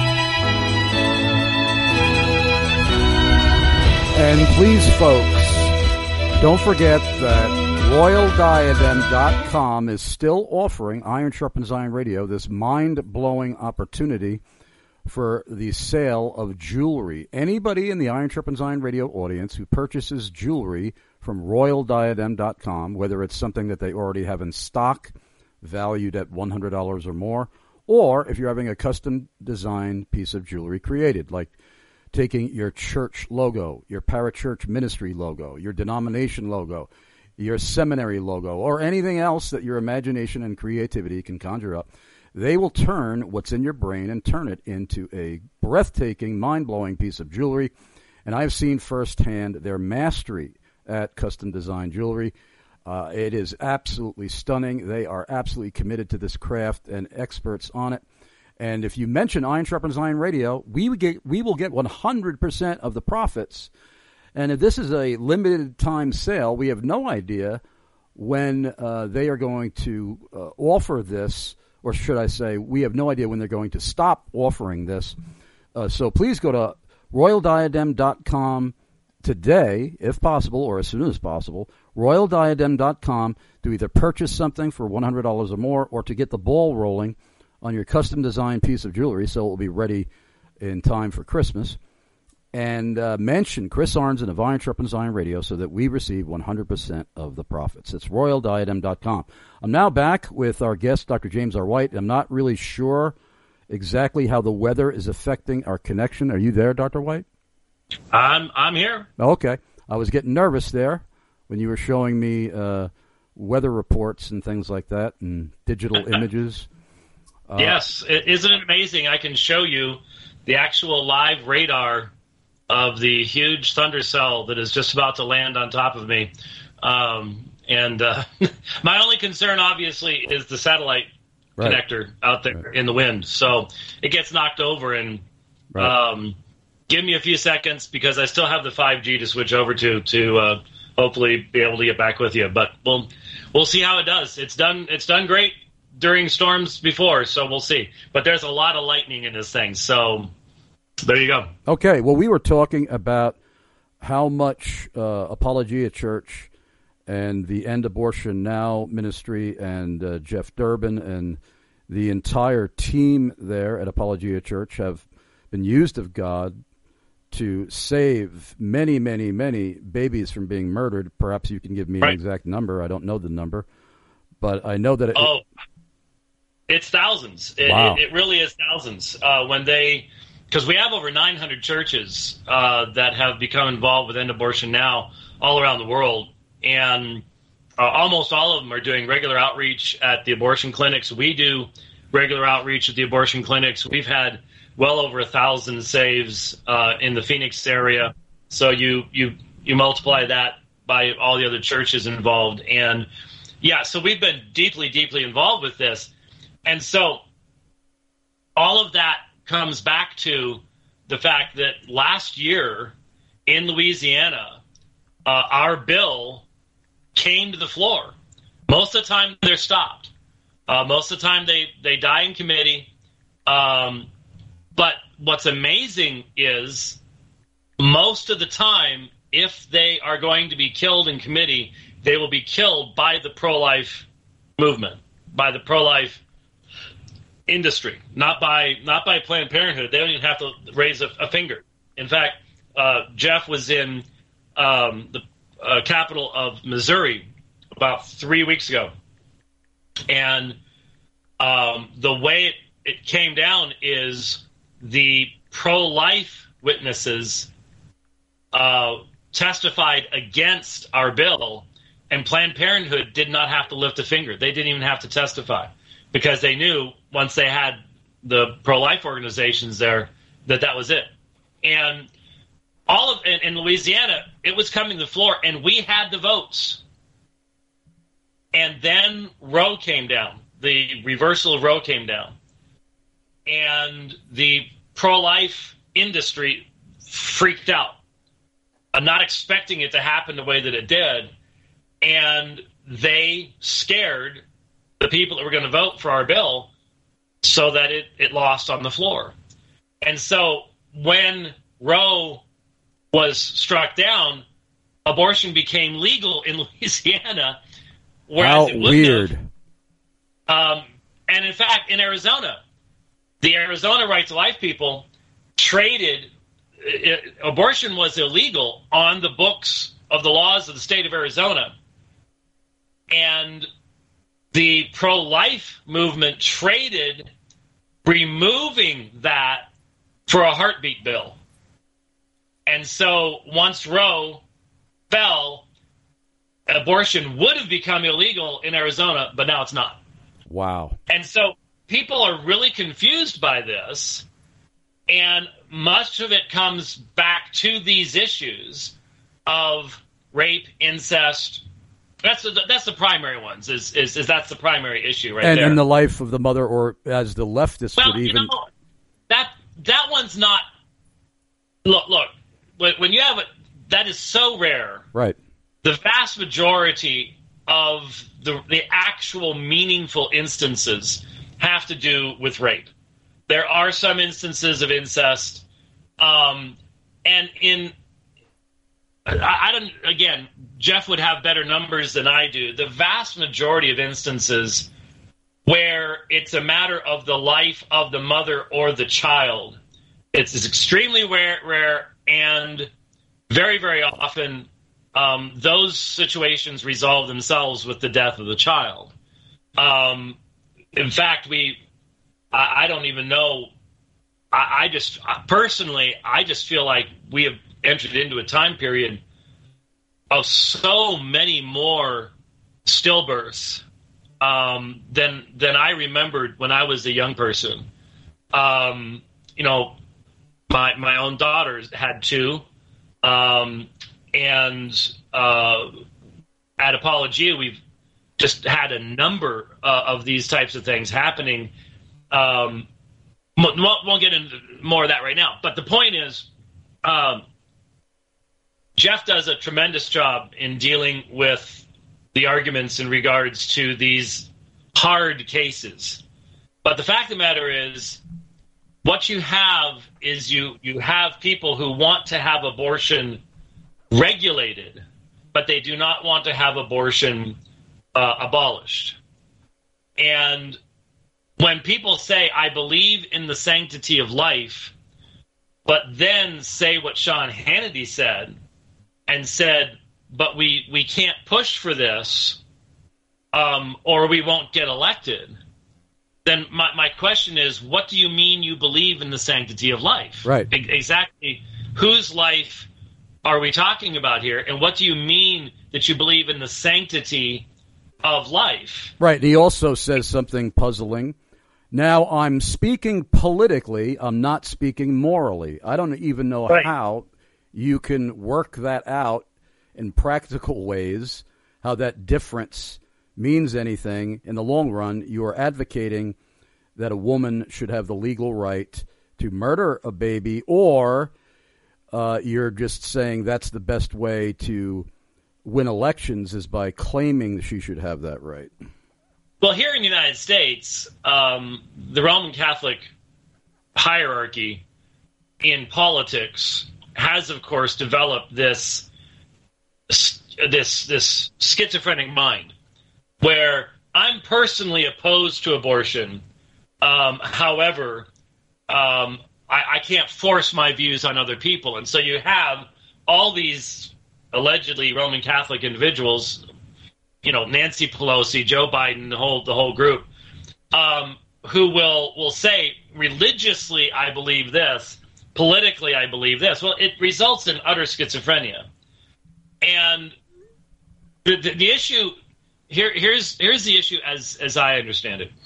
And please, folks, don't forget that royal diadem dot com is still offering Iron Sharpens Iron Radio this mind-blowing opportunity for the sale of jewelry. Anybody in the Iron Sharpens Iron Radio audience who purchases jewelry from royal diadem dot com, whether it's something that they already have in stock, valued at one hundred dollars or more, or if you're having a custom-designed piece of jewelry created, like taking your church logo, your parachurch ministry logo, your denomination logo, your seminary logo, or anything else that your imagination and creativity can conjure up, they will turn what's in your brain and turn it into a breathtaking, mind-blowing piece of jewelry. And I've seen firsthand their mastery at custom-designed jewelry. Uh, it is absolutely stunning. They are absolutely committed to this craft and experts on it. And if you mention Iron Sharpens Iron Radio, we will get, we will get one hundred percent of the profits. And if this is a limited time sale, we have no idea when uh, they are going to uh, offer this, or should I say, we have no idea when they're going to stop offering this. Uh, so please go to royal diadem dot com today, if possible, or as soon as possible, royal diadem dot com, to either purchase something for one hundred dollars or more or to get the ball rolling on your custom-designed piece of jewelry so it will be ready in time for Christmas. And uh, mention Chris Arnzen of Iron Sharpens Iron Radio so that we receive one hundred percent of the profits. It's royal diadem dot com. I'm now back with our guest, Doctor James R. White. I'm not really sure exactly how the weather is affecting our connection. Are you there, Doctor White? I'm I'm here. Okay. I was getting nervous there when you were showing me uh, weather reports and things like that and digital images. Uh, yes. Isn't it amazing? I can show you the actual live radar of the huge thunder cell that is just about to land on top of me. Um, and uh, my only concern, obviously, is the satellite right. connector out there right. in the wind. So it gets knocked over, and right. um, give me a few seconds because I still have the five G to switch over to to uh, hopefully be able to get back with you. But we'll we'll see how it does. It's done. It's done great during storms before, so we'll see. But there's a lot of lightning in this thing, so. There you go. Okay. Well, we were talking about how much uh, Apologia Church and the End Abortion Now ministry and uh, Jeff Durbin and the entire team there at Apologia Church have been used of God to save many, many, many babies from being murdered. Perhaps you can give me right. an exact number. I don't know the number, but I know that it... Oh, it's thousands. It, wow. it, it really is thousands. Uh, when they... Because we have over nine hundred churches uh, that have become involved with End Abortion Now all around the world. And uh, almost all of them are doing regular outreach at the abortion clinics. We do regular outreach at the abortion clinics. We've had well over a thousand saves uh, in the Phoenix area. So you, you, you multiply that by all the other churches involved. And, yeah, so we've been deeply, deeply involved with this. And so all of that comes back to the fact that last year in Louisiana, uh, our bill came to the floor. Most of the time, they're stopped. Uh, most of the time, they, they die in committee. Um, but what's amazing is most of the time, if they are going to be killed in committee, they will be killed by the pro-life movement, by the pro-life industry, not by not by Planned Parenthood. They don't even have to raise a, a finger. In fact, uh, Jeff was in um, the uh, capital of Missouri about three weeks ago, and um, the way it, it came down is the pro-life witnesses uh, testified against our bill, and Planned Parenthood did not have to lift a finger. They didn't even have to testify because they knew once they had the pro-life organizations there that that was it. And all of in, in Louisiana, it was coming to the floor, and we had the votes. And then Roe came down. The reversal of Roe came down. And the pro-life industry freaked out. I'm not expecting it to happen the way that it did. And they scared the people that were going to vote for our bill so that it, it lost on the floor. And so when Roe was struck down, abortion became legal in Louisiana, whereas How it wouldn't weird. have. Um, and in fact, in Arizona, the Arizona Right to Life people traded it, abortion was illegal on the books of the laws of the state of Arizona. And the pro-life movement traded removing that for a heartbeat bill. And so once Roe fell, abortion would have become illegal in Arizona, but now it's not. Wow. And so people are really confused by this, and much of it comes back to these issues of rape, incest. That's the, that's the primary ones. Is, is is that's the primary issue right and, there? And the life of the mother, or as the leftists well, would even. You know, that that one's not. Look, look. When you have it, that is so rare. Right. The vast majority of the the actual meaningful instances have to do with rape. There are some instances of incest, um, and in, I, I don't, again, Jeff would have better numbers than I do. The vast majority of instances where it's a matter of the life of the mother or the child, it's, it's extremely rare, rare, and very, very often um, those situations resolve themselves with the death of the child. Um, in fact, we, I, I don't even know, I, I just, personally, I just feel like we have entered into a time period of so many more stillbirths um, than than I remembered when I was a young person. Um, you know, my my own daughters had two, um, and uh, at Apologia, we've just had a number uh, of these types of things happening. Um, won't, won't get into more of that right now, but the point is, um, Jeff does a tremendous job in dealing with the arguments in regards to these hard cases. But the fact of the matter is, what you have is you, you have people who want to have abortion regulated, but they do not want to have abortion uh, abolished. And when people say, I believe in the sanctity of life, but then say what Sean Hannity said, and said, but we, we can't push for this, um, or we won't get elected, then my, my question is, what do you mean you believe in the sanctity of life? Right. E- exactly whose life are we talking about here? And what do you mean that you believe in the sanctity of life? Right. He also says something puzzling. Now, I'm speaking politically. I'm not speaking morally. I don't even know right. how you can work that out in practical ways, how that difference means anything. In the long run, you are advocating that a woman should have the legal right to murder a baby, or uh, you're just saying that's the best way to win elections is by claiming she should have that right. Well, here in the United States, um, the Roman Catholic hierarchy in politics has, of course, developed this this this schizophrenic mind, where I'm personally opposed to abortion. Um, however, um, I, I can't force my views on other people, and so you have all these allegedly Roman Catholic individuals, you know, Nancy Pelosi, Joe Biden, the whole the whole group, um, who will will say religiously, I believe this. Politically, I believe this. Well, it results in utter schizophrenia. And the, the, the issue here, here's here's the issue as as I understand it.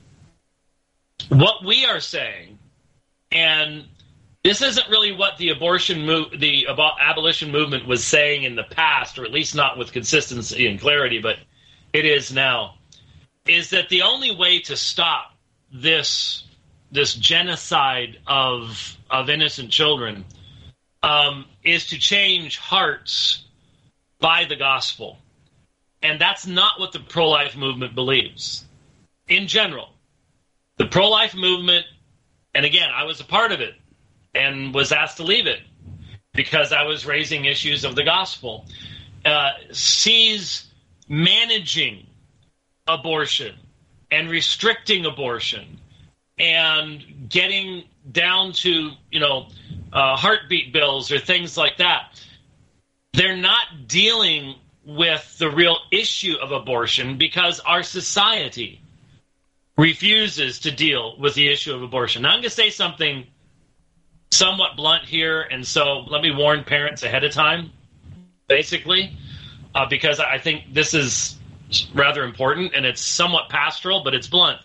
What we are saying, and this isn't really what the abortion move, the abolition movement was saying in the past, or at least not with consistency and clarity, but it is now, is that the only way to stop this this genocide of of innocent children um, is to change hearts by the gospel. And that's not what the pro-life movement believes. In general, the pro-life movement, and again, I was a part of it and was asked to leave it because I was raising issues of the gospel, uh, sees managing abortion and restricting abortion and getting down to, you know, uh, heartbeat bills or things like that. They're not dealing with the real issue of abortion because our society refuses to deal with the issue of abortion. Now, I'm going to say something somewhat blunt here, and so let me warn parents ahead of time, basically, uh, because I think this is rather important, and it's somewhat pastoral, but it's blunt.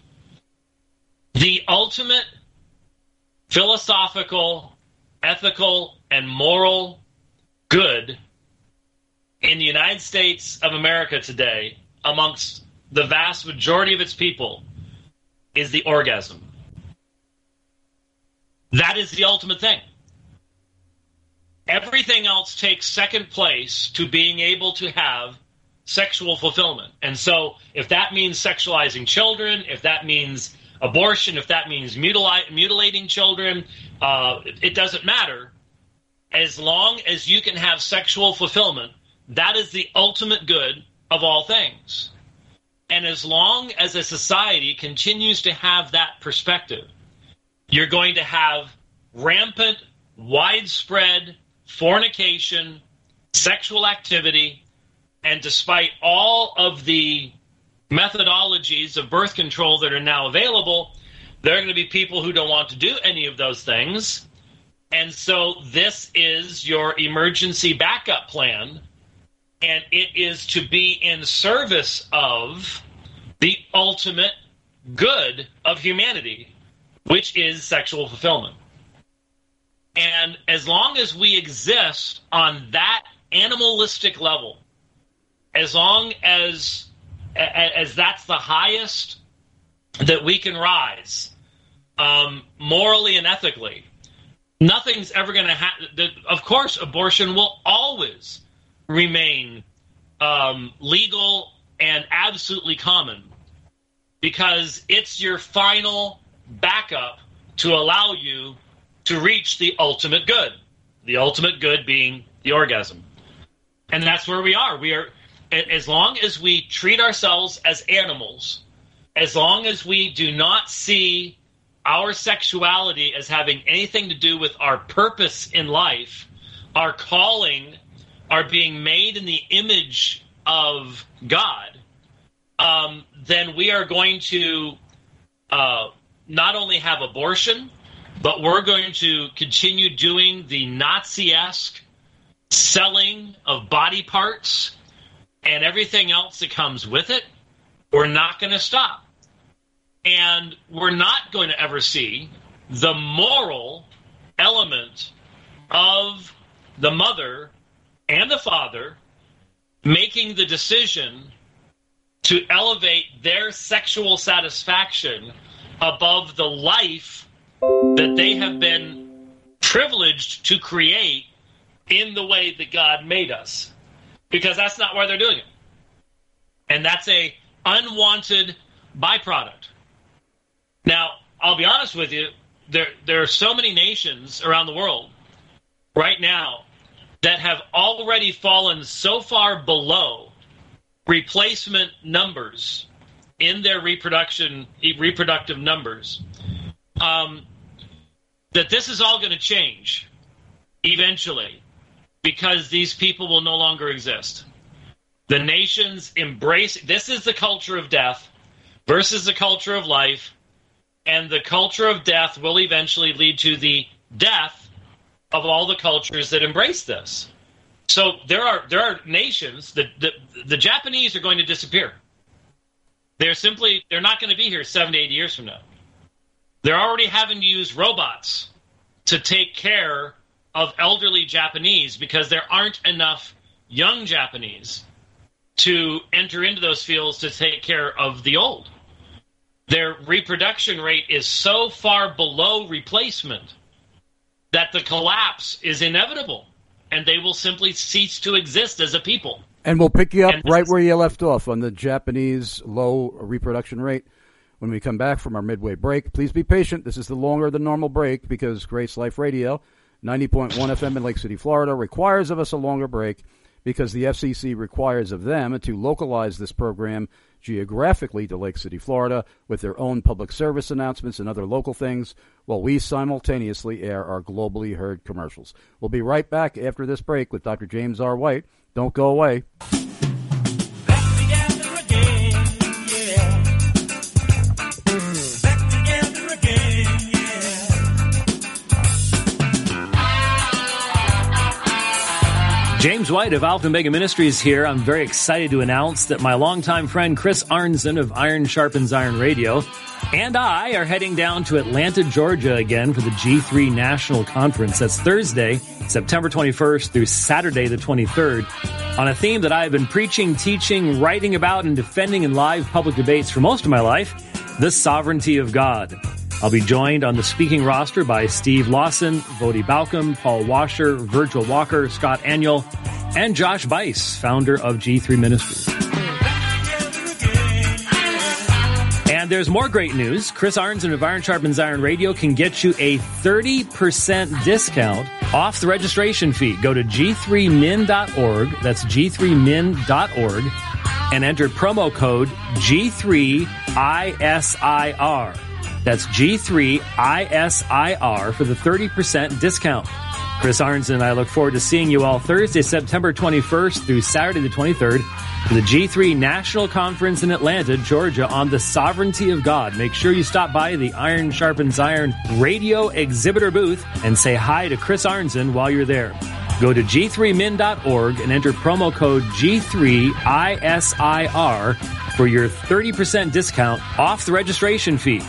The ultimate philosophical, ethical, and moral good in the United States of America today, amongst the vast majority of its people, is the orgasm. That is the ultimate thing. Everything else takes second place to being able to have sexual fulfillment. And so if that means sexualizing children, if that means abortion, if that means mutilate, mutilating children, uh, it, it doesn't matter. as long as you can have sexual fulfillment, that is the ultimate good of all things. And as long as a society continues to have that perspective, you're going to have rampant, widespread fornication, sexual activity, and despite all of the methodologies of birth control that are now available, there are going to be people who don't want to do any of those things. And so this is your emergency backup plan, and it is to be in service of the ultimate good of humanity, which is sexual fulfillment. And as long as we exist on that animalistic level, as long as as that's the highest that we can rise, um, morally and ethically, nothing's ever going to happen. Of course, abortion will always remain um, legal and absolutely common, because it's your final backup to allow you to reach the ultimate good, the ultimate good being the orgasm. And that's where we are. We are, as long as we treat ourselves as animals, as long as we do not see our sexuality as having anything to do with our purpose in life, our calling, our being made in the image of God, um, then we are going to uh, not only have abortion, but we're going to continue doing the Nazi-esque selling of body parts and everything else that comes with it. We're not going to stop. And we're not going to ever see the moral element of the mother and the father making the decision to elevate their sexual satisfaction above the life that they have been privileged to create in the way that God made us. Because that's not why they're doing it. And that's a unwanted byproduct. Now, I'll be honest with you, there there are so many nations around the world right now that have already fallen so far below replacement numbers in their reproduction reproductive numbers, um, that this is all going to change eventually, because these people will no longer exist. The nations embrace, this is the culture of death versus the culture of life, and the culture of death will eventually lead to the death of all the cultures that embrace this. So there are there are nations, the, the, the Japanese are going to disappear. They're simply, they're not going to be here seventy, eighty years from now. They're already having to use robots to take care of elderly Japanese because there aren't enough young Japanese to enter into those fields to take care of the old. Their reproduction rate is so far below replacement that the collapse is inevitable, and they will simply cease to exist as a people. And we'll pick you up right where you left off on the Japanese low reproduction rate when we come back from our midway break. Please be patient. This is the longer than normal break because Grace Life Radio, ninety point one F M in Lake City, Florida, requires of us a longer break because the F C C requires of them to localize this program geographically to Lake City, Florida, with their own public service announcements and other local things, while we simultaneously air our globally heard commercials. We'll be right back after this break with Doctor James R. White. Don't go away. James White of Alpha Omega Ministries here. I'm very excited to announce that my longtime friend Chris Arnzen of Iron Sharpens Iron Radio and I are heading down to Atlanta, Georgia again for the G three National Conference. That's Thursday, September twenty-first through Saturday the twenty-third, on a theme that I've been preaching, teaching, writing about, and defending in live public debates for most of my life, the sovereignty of God. I'll be joined on the speaking roster by Steve Lawson, Vodi Balcom, Paul Washer, Virgil Walker, Scott Aniol, and Josh Bice, founder of G three Ministries. And And there's more great news. Chris Arnzen of Iron Sharpens Iron Radio can get you a thirty percent discount off the registration fee. Go to G three min dot org. That's G three min dot org. And enter promo code G three I S I R. That's G three I S I R for the thirty percent discount. Chris Arnzen and I look forward to seeing you all Thursday, September twenty-first through Saturday the twenty-third for the G three National Conference in Atlanta, Georgia on the sovereignty of God. Make sure you stop by the Iron Sharpens Iron radio exhibitor booth and say hi to Chris Arnzen while you're there. Go to G three min dot org and enter promo code G three I S I R for your thirty percent discount off the registration fee.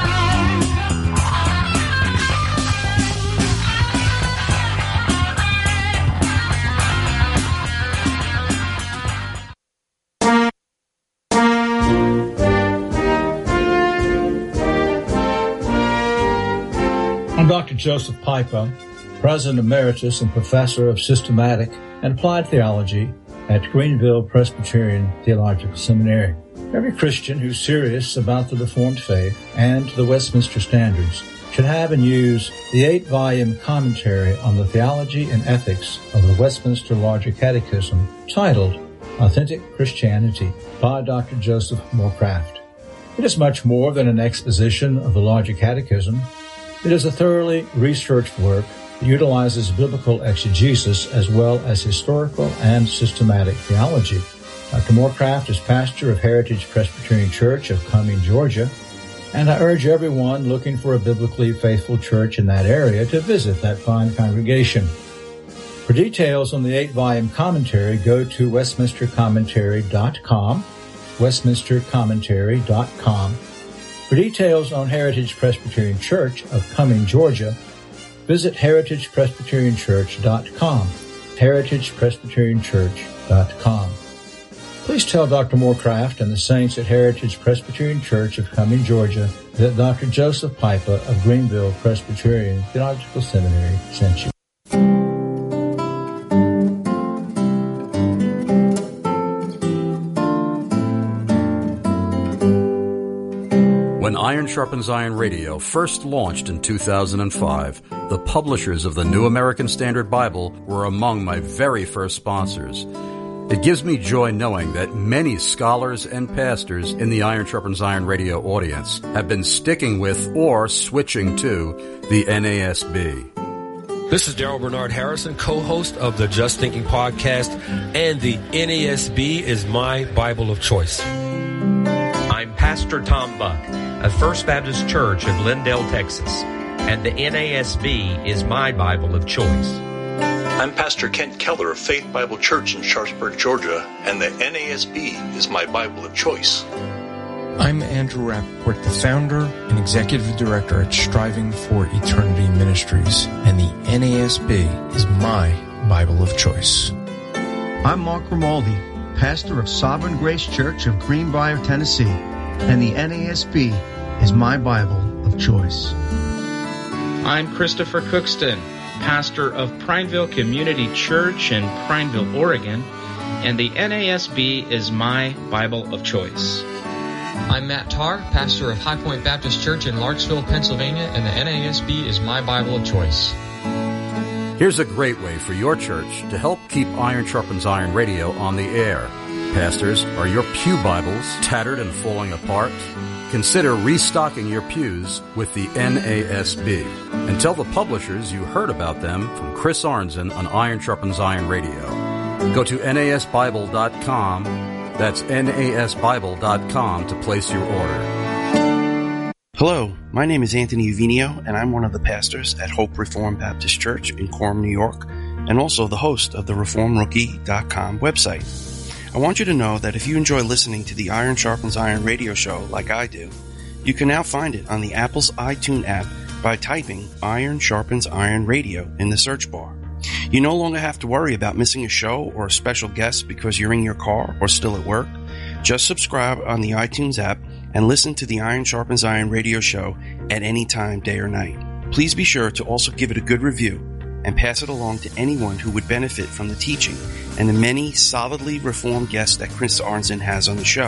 Doctor Joseph Pipa, President Emeritus and Professor of Systematic and Applied Theology at Greenville Presbyterian Theological Seminary. Every Christian who's serious about the Reformed faith and the Westminster Standards should have and use the eight-volume commentary on the theology and ethics of the Westminster Larger Catechism titled Authentic Christianity by Doctor Joseph Morecraft. It is much more than an exposition of the Larger Catechism. It is a thoroughly researched work that utilizes biblical exegesis as well as historical and systematic theology. Doctor Morecraft is pastor of Heritage Presbyterian Church of Cumming, Georgia, and I urge everyone looking for a biblically faithful church in that area to visit that fine congregation. For details on the eight-volume commentary, go to westminster commentary dot com, westminster commentary dot com. For details on Heritage Presbyterian Church of Cumming, Georgia, visit heritage presbyterian church dot com, heritage presbyterian church dot com. Please tell Doctor Morecraft and the saints at Heritage Presbyterian Church of Cumming, Georgia, that Doctor Joseph Pipa of Greenville Presbyterian Theological Seminary sent you. When Iron Sharpens Iron Radio first launched in two thousand five, the publishers of the New American Standard Bible were among my very first sponsors. It gives me joy knowing that many scholars and pastors in the Iron Sharpens Iron Radio audience have been sticking with or switching to the N A S B. This is Daryl Bernard Harrison, co-host of the Just Thinking podcast, and the N A S B is my Bible of choice. I'm Pastor Tom Buck of First Baptist Church of Lindale, Texas, and the N A S B is my Bible of choice. I'm Pastor Kent Keller of Faith Bible Church in Sharpsburg, Georgia, and the N A S B is my Bible of choice. I'm Andrew Rappaport, the founder and executive director at Striving for Eternity Ministries, and the N A S B is my Bible of choice. I'm Mark Grimaldi, pastor of Sovereign Grace Church of Greenbrier, Tennessee, and the N A S B is my Bible of choice. I'm Christopher Cookston, pastor of Prineville Community Church in Prineville, Oregon, and the N A S B is my Bible of choice. I'm Matt Tarr, pastor of High Point Baptist Church in Larksville, Pennsylvania, and the N A S B is my Bible of choice. Here's a great way for your church to help keep Iron Sharpens Iron Radio on the air. Pastors, are your pew Bibles tattered and falling apart? Consider restocking your pews with the N A S B. And tell the publishers you heard about them from Chris Arnzen on Iron Sharpens Iron Radio. Go to N A S Bible dot com. That's N A S Bible dot com to place your order. Hello, my name is Anthony Uvinio, and I'm one of the pastors at Hope Reformed Baptist Church in Coram, New York, and also the host of the reform rookie dot com website. I want you to know that if you enjoy listening to the Iron Sharpens Iron radio show like I do, you can now find it on the Apple's iTunes app by typing Iron Sharpens Iron Radio in the search bar. You no longer have to worry about missing a show or a special guest because you're in your car or still at work. Just subscribe on the iTunes app and listen to the Iron Sharpens Iron radio show at any time, day or night. Please be sure to also give it a good review and pass it along to anyone who would benefit from the teaching and the many solidly reformed guests that Chris Arnzen has on the show.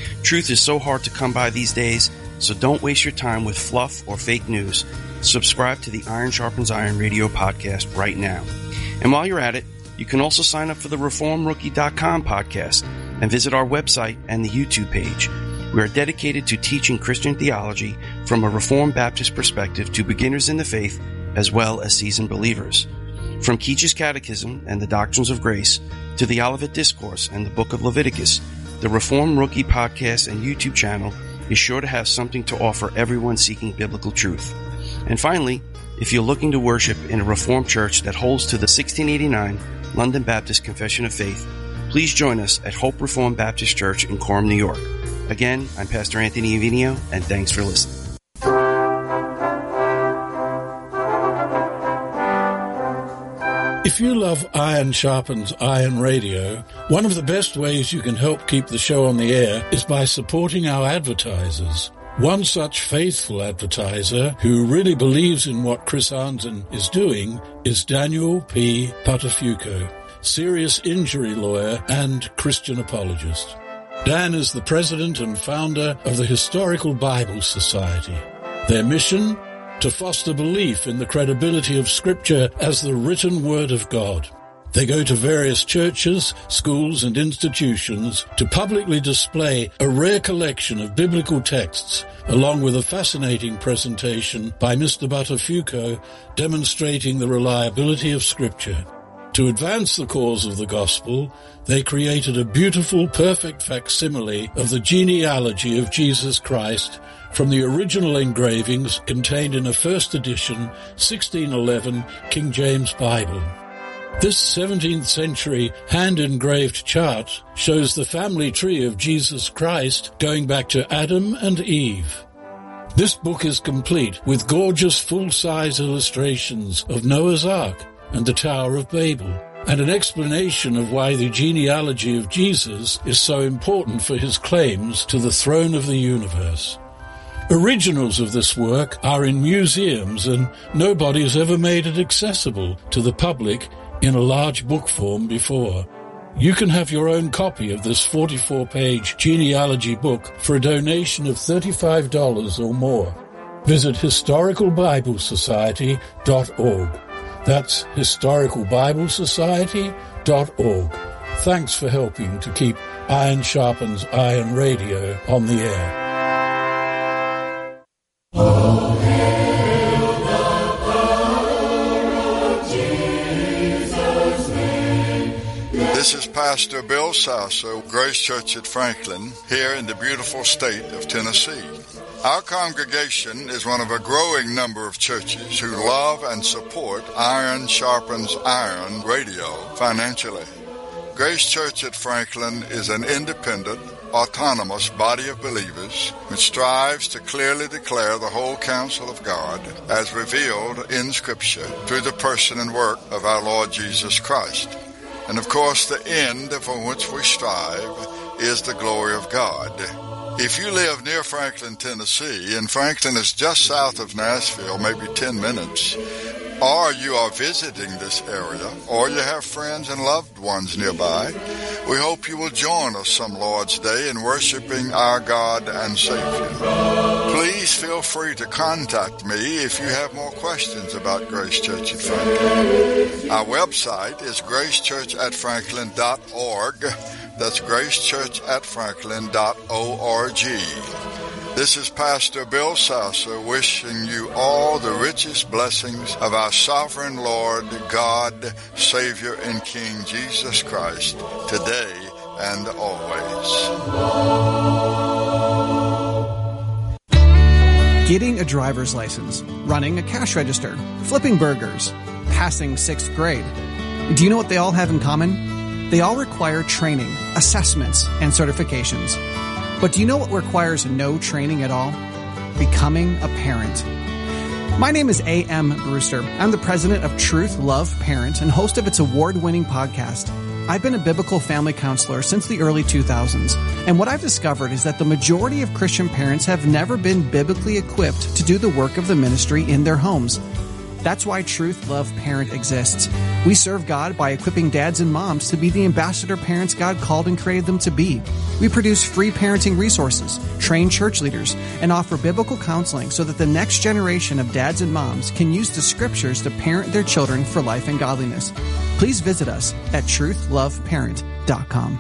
Truth is so hard to come by these days, so don't waste your time with fluff or fake news. Subscribe to the Iron Sharpens Iron Radio podcast right now. And while you're at it, you can also sign up for the reform rookie dot com podcast and visit our website and the YouTube page. We are dedicated to teaching Christian theology from a Reformed Baptist perspective to beginners in the faith as well as seasoned believers. From Keach's Catechism and the Doctrines of Grace to the Olivet Discourse and the Book of Leviticus, the Reform Rookie podcast and YouTube channel is sure to have something to offer everyone seeking biblical truth. And finally, if you're looking to worship in a Reformed church that holds to the sixteen eighty-nine London Baptist Confession of Faith, please join us at Hope Reformed Baptist Church in Coram, New York. Again, I'm Pastor Anthony Uvinio, and thanks for listening. If you love Iron Sharpens Iron Radio, one of the best ways you can help keep the show on the air is by supporting our advertisers. One such faithful advertiser who really believes in what Chris Arnzen is doing is Daniel P. Patafuco, serious injury lawyer and Christian apologist. Dan is the president and founder of the Historical Bible Society. Their mission? To foster belief in the credibility of Scripture as the written Word of God. They go to various churches, schools, and institutions to publicly display a rare collection of biblical texts, along with a fascinating presentation by Mister Buttafuoco demonstrating the reliability of Scripture. To advance the cause of the gospel, they created a beautiful, perfect facsimile of the genealogy of Jesus Christ from the original engravings contained in a first edition sixteen eleven King James Bible. This seventeenth century hand-engraved chart shows the family tree of Jesus Christ going back to Adam and Eve. This book is complete with gorgeous full-size illustrations of Noah's Ark and the Tower of Babel, and an explanation of why the genealogy of Jesus is so important for his claims to the throne of the universe. Originals of this work are in museums, and nobody has ever made it accessible to the public in a large book form before. You can have your own copy of this forty-four page genealogy book for a donation of thirty-five dollars or more. Visit historical bible society dot org. That's historical bible society dot org. Thanks for helping to keep Iron Sharpens Iron Radio on the air. Oh, hail the power of Jesus' name. This is Pastor Bill Sasso, Grace Church at Franklin, here in the beautiful state of Tennessee. Our congregation is one of a growing number of churches who love and support Iron Sharpens Iron Radio financially. Grace Church at Franklin is an independent, autonomous body of believers which strives to clearly declare the whole counsel of God as revealed in Scripture through the person and work of our Lord Jesus Christ. And of course, the end for which we strive is the glory of God. If you live near Franklin, Tennessee, and Franklin is just south of Nashville, maybe ten minutes, or you are visiting this area, or you have friends and loved ones nearby, we hope you will join us some Lord's Day in worshiping our God and Savior. Please feel free to contact me if you have more questions about Grace Church at Franklin. Our website is grace church at franklin dot org. That's grace church at franklin dot org. This is Pastor Bill Sasso wishing you all the richest blessings of our sovereign Lord, God, Savior, and King Jesus Christ, today and always. Getting a driver's license, running a cash register, flipping burgers, passing sixth grade. Do you know what they all have in common? They all require training, assessments, and certifications. But do you know what requires no training at all? Becoming a parent. My name is A M. Brewster. I'm the president of Truth, Love, Parent, and host of its award-winning podcast. I've been a biblical family counselor since the early two thousands, and what I've discovered is that the majority of Christian parents have never been biblically equipped to do the work of the ministry in their homes. That's why Truth Love Parent exists. We serve God by equipping dads and moms to be the ambassador parents God called and created them to be. We produce free parenting resources, train church leaders, and offer biblical counseling so that the next generation of dads and moms can use the scriptures to parent their children for life and godliness. Please visit us at truth love parent dot com.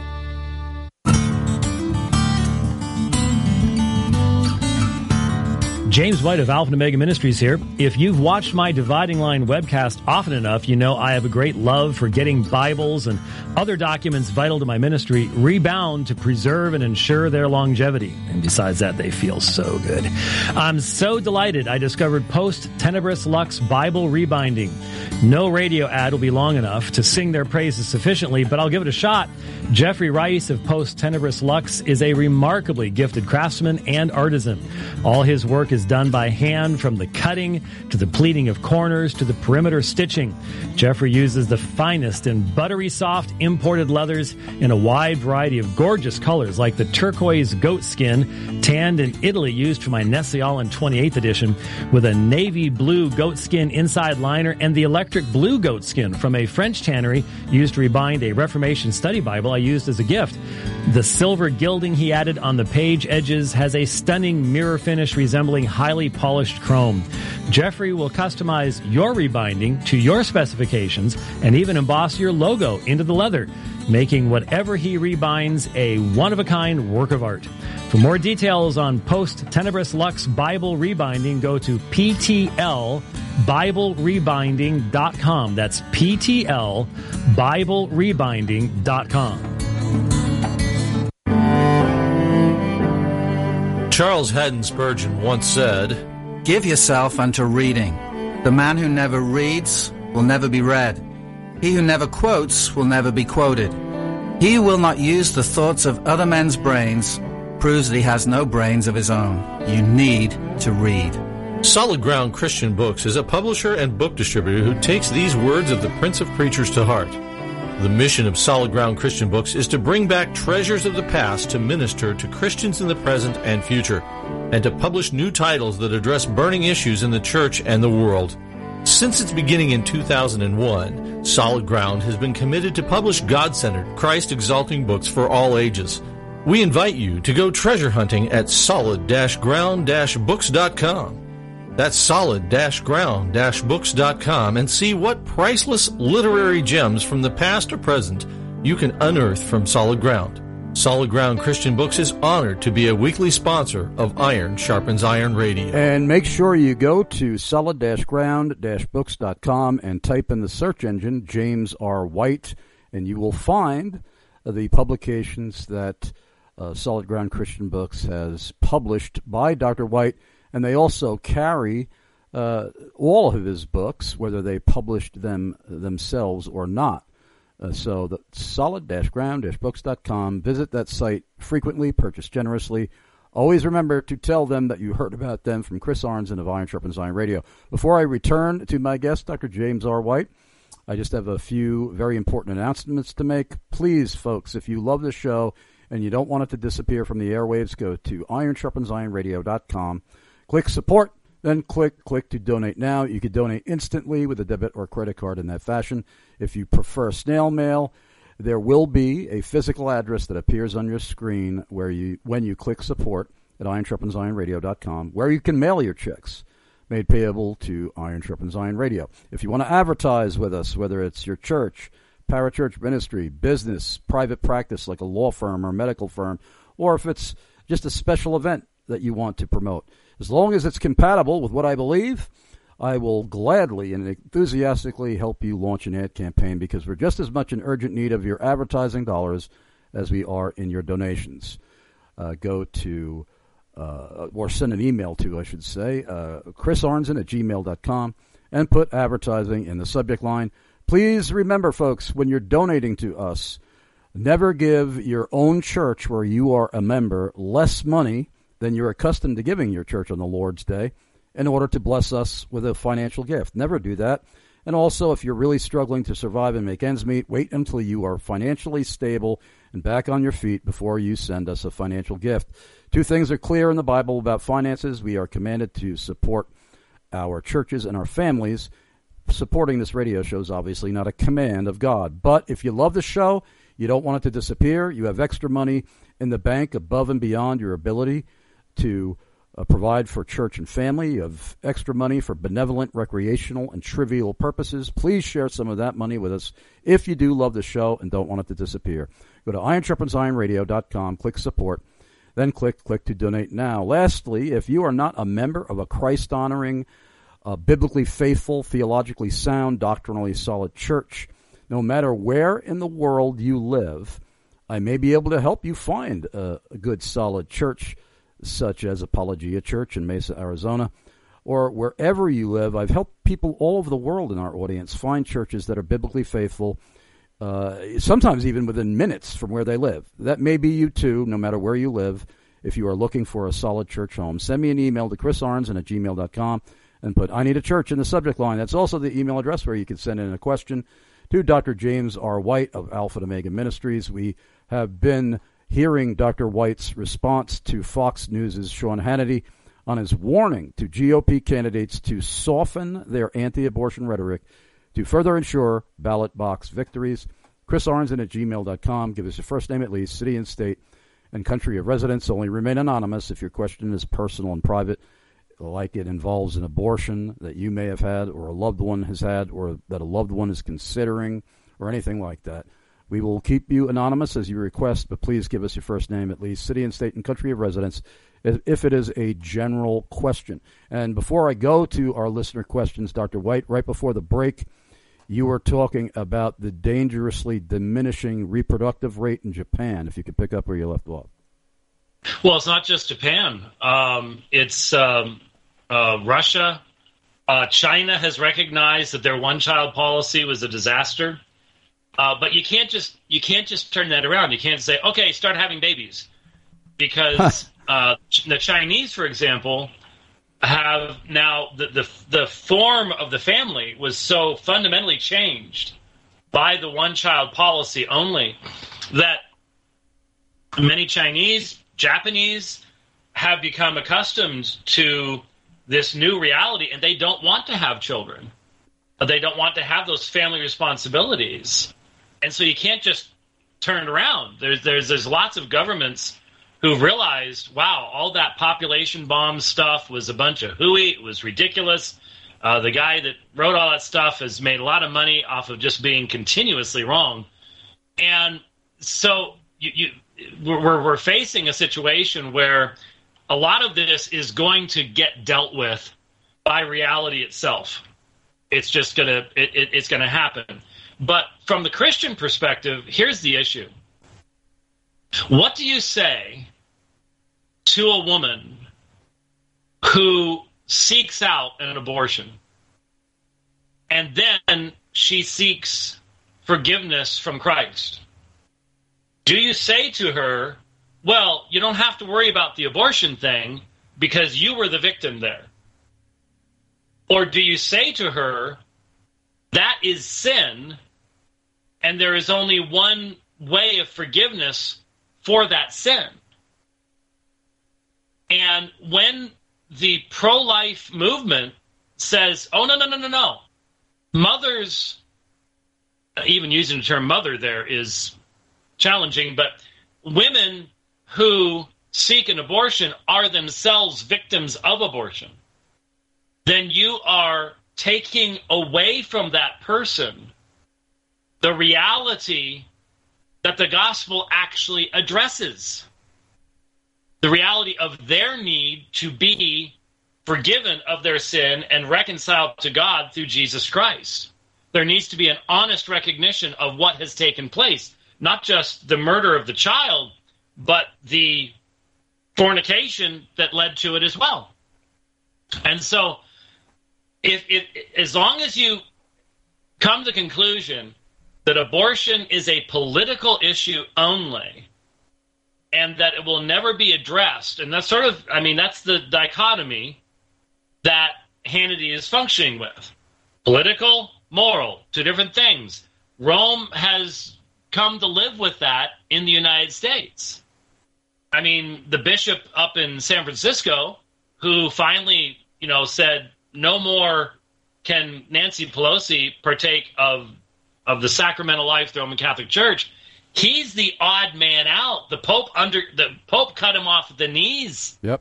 James White of Alpha and Omega Ministries here. If you've watched my Dividing Line webcast often enough, you know I have a great love for getting Bibles and other documents vital to my ministry rebound to preserve and ensure their longevity. And besides that, they feel so good. I'm so delighted I discovered Post Tenebris Lux Bible Rebinding. No radio ad will be long enough to sing their praises sufficiently, but I'll give it a shot. Jeffrey Rice of Post Tenebris Lux is a remarkably gifted craftsman and artisan. All his work is done by hand, from the cutting to the pleating of corners to the perimeter stitching. Jeffrey uses the finest and buttery soft imported leathers in a wide variety of gorgeous colors, like the turquoise goat skin tanned in Italy used for my Nestle-Aland twenty-eighth edition, with a navy blue goat skin inside liner, and the electric blue goat skin from a French tannery used to rebind a Reformation study Bible I used as a gift. The silver gilding he added on the page edges has a stunning mirror finish resembling highly polished chrome. Jeffrey will customize your rebinding to your specifications and even emboss your logo into the leather, making whatever he rebinds a one-of-a-kind work of art. For more details on Post Tenebris Lux Bible Rebinding, go to P T L Bible Rebinding dot com. That's P T L Bible Rebinding dot com. Charles Haddon Spurgeon once said, "Give yourself unto reading. The man who never reads will never be read. He who never quotes will never be quoted. He who will not use the thoughts of other men's brains proves that he has no brains of his own. You need to read." Solid Ground Christian Books is a publisher and book distributor who takes these words of the Prince of Preachers to heart. The mission of Solid Ground Christian Books is to bring back treasures of the past to minister to Christians in the present and future, and to publish new titles that address burning issues in the church and the world. Since its beginning in two thousand one, Solid Ground has been committed to publish God-centered, Christ-exalting books for all ages. We invite you to go treasure hunting at solid ground books dot com. That's solid ground books dot com, and see what priceless literary gems from the past or present you can unearth from Solid Ground. Solid Ground Christian Books is honored to be a weekly sponsor of Iron Sharpens Iron Radio. And make sure you go to solid ground books dot com and type in the search engine James R. White, and you will find the publications that uh, Solid Ground Christian Books has published by Doctor White. And they also carry uh, all of his books, whether they published them themselves or not. Uh, so the solid ground books dot com. Visit that site frequently, purchase generously. Always remember to tell them that you heard about them from Chris Arnzen of Iron Sharpens Iron Radio. Before I return to my guest, Doctor James R. White, I just have a few very important announcements to make. Please, folks, if you love the show and you don't want it to disappear from the airwaves, go to iron sharpens iron radio dot com. Click support, then click click to donate now. You can donate instantly with a debit or credit card in that fashion. If you prefer snail mail, there will be a physical address that appears on your screen where you when you click support at iron sharpens iron radio dot com, where you can mail your checks made payable to Iron Sharpens Iron Radio. If you want to advertise with us, whether it's your church, parachurch ministry, business, private practice like a law firm or medical firm, or if it's just a special event that you want to promote, as long as it's compatible with what I believe, I will gladly and enthusiastically help you launch an ad campaign, because we're just as much in urgent need of your advertising dollars as we are in your donations. Uh, go to, uh, or send an email to, I should say, uh, chris arnzen at gmail dot com, and put advertising in the subject line. Please remember, folks, when you're donating to us, never give your own church where you are a member less money than you're accustomed to giving your church on the Lord's Day in order to bless us with a financial gift. Never do that. And also, if you're really struggling to survive and make ends meet, wait until you are financially stable and back on your feet before you send us a financial gift. Two things are clear in the Bible about finances. We are commanded to support our churches and our families. Supporting this radio show is obviously not a command of God. But if you love the show, you don't want it to disappear, you have extra money in the bank above and beyond your ability to uh, provide for church and family, you have extra money for benevolent, recreational, and trivial purposes, please share some of that money with us if you do love the show and don't want it to disappear. Go to iron sharpens iron radio dot com, click support, then click click to donate now. Lastly, if you are not a member of a Christ-honoring, uh, biblically faithful, theologically sound, doctrinally solid church, no matter where in the world you live, I may be able to help you find a, a good, solid church, such as Apologia Church in Mesa, Arizona, or wherever you live. I've helped people all over the world in our audience find churches that are biblically faithful, uh, sometimes even within minutes from where they live. That may be you too, no matter where you live. If you are looking for a solid church home, send me an email to chris arnzen at gmail dot com and put I need a church in the subject line. That's also the email address where you can send in a question to Doctor James R. White of Alpha and Omega Ministries. We have been hearing Doctor White's response to Fox News' Sean Hannity on his warning to G O P candidates to soften their anti-abortion rhetoric to further ensure ballot box victories. chris arnzen at gmail dot com. Give us your first name at least, city and state, and country of residence. Only remain anonymous if your question is personal and private, like it involves an abortion that you may have had or a loved one has had or that a loved one is considering or anything like that. We will keep you anonymous as you request, but please give us your first name at least, city and state and country of residence, if it is a general question. And before I go to our listener questions, Doctor White, right before the break, you were talking about the dangerously diminishing reproductive rate in Japan, if you could pick up where you left off. Well, it's not just Japan. Um, it's um, uh, Russia. Uh, China has recognized that their one-child policy was a disaster. Uh, but you can't just you can't just turn that around. You can't say, okay, start having babies, because uh, the Chinese, for example, have now the, the the form of the family was so fundamentally changed by the one-child policy only that many Chinese, Japanese have become accustomed to this new reality, and they don't want to have children. They don't want to have those family responsibilities. And so you can't just turn it around. There's there's there's lots of governments who've realized, wow, all that population bomb stuff was a bunch of hooey. It was ridiculous. Uh, the guy that wrote all that stuff has made a lot of money off of just being continuously wrong. And so you, you we're we're facing a situation where a lot of this is going to get dealt with by reality itself. It's just gonna it, it, it's gonna happen. But from the Christian perspective, here's the issue. What do you say to a woman who seeks out an abortion and then she seeks forgiveness from Christ? Do you say to her, well, you don't have to worry about the abortion thing because you were the victim there? Or do you say to her, that is sin, and there is only one way of forgiveness for that sin? And when the pro-life movement says, oh, no, no, no, no, no, mothers, even using the term mother there is challenging, but women who seek an abortion are themselves victims of abortion, then you are taking away from that person the reality that the gospel actually addresses, the reality of their need to be forgiven of their sin and reconciled to God through Jesus Christ. There needs to be an honest recognition of what has taken place, not just the murder of the child, but the fornication that led to it as well. And so If, if, as long as you come to the conclusion that abortion is a political issue only and that it will never be addressed, and that's sort of, I mean, that's the dichotomy that Hannity is functioning with. Political, moral, two different things. Rome has come to live with that in the United States. I mean, the bishop up in San Francisco who finally, you know, said, no more can Nancy Pelosi partake of of the sacramental life of the Roman Catholic Church. He's the odd man out. The Pope under the Pope cut him off at the knees. Yep.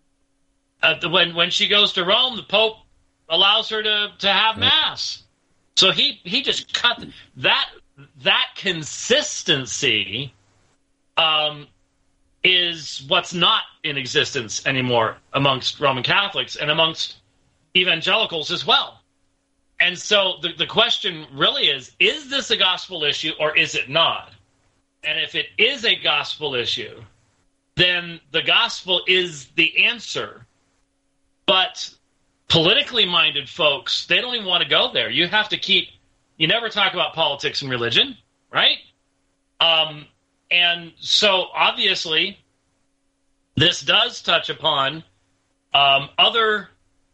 Uh, when when she goes to Rome, the Pope allows her to, to have yep. Mass. So he, he just cut that that consistency um, is what's not in existence anymore amongst Roman Catholics and amongst evangelicals as well. And so the, the question really is, is this a gospel issue or is it not? And if it is a gospel issue, then the gospel is the answer. But politically minded folks, they don't even want to go there. You have to keep, you never talk about politics and religion, right? Um, and so obviously this does touch upon um, other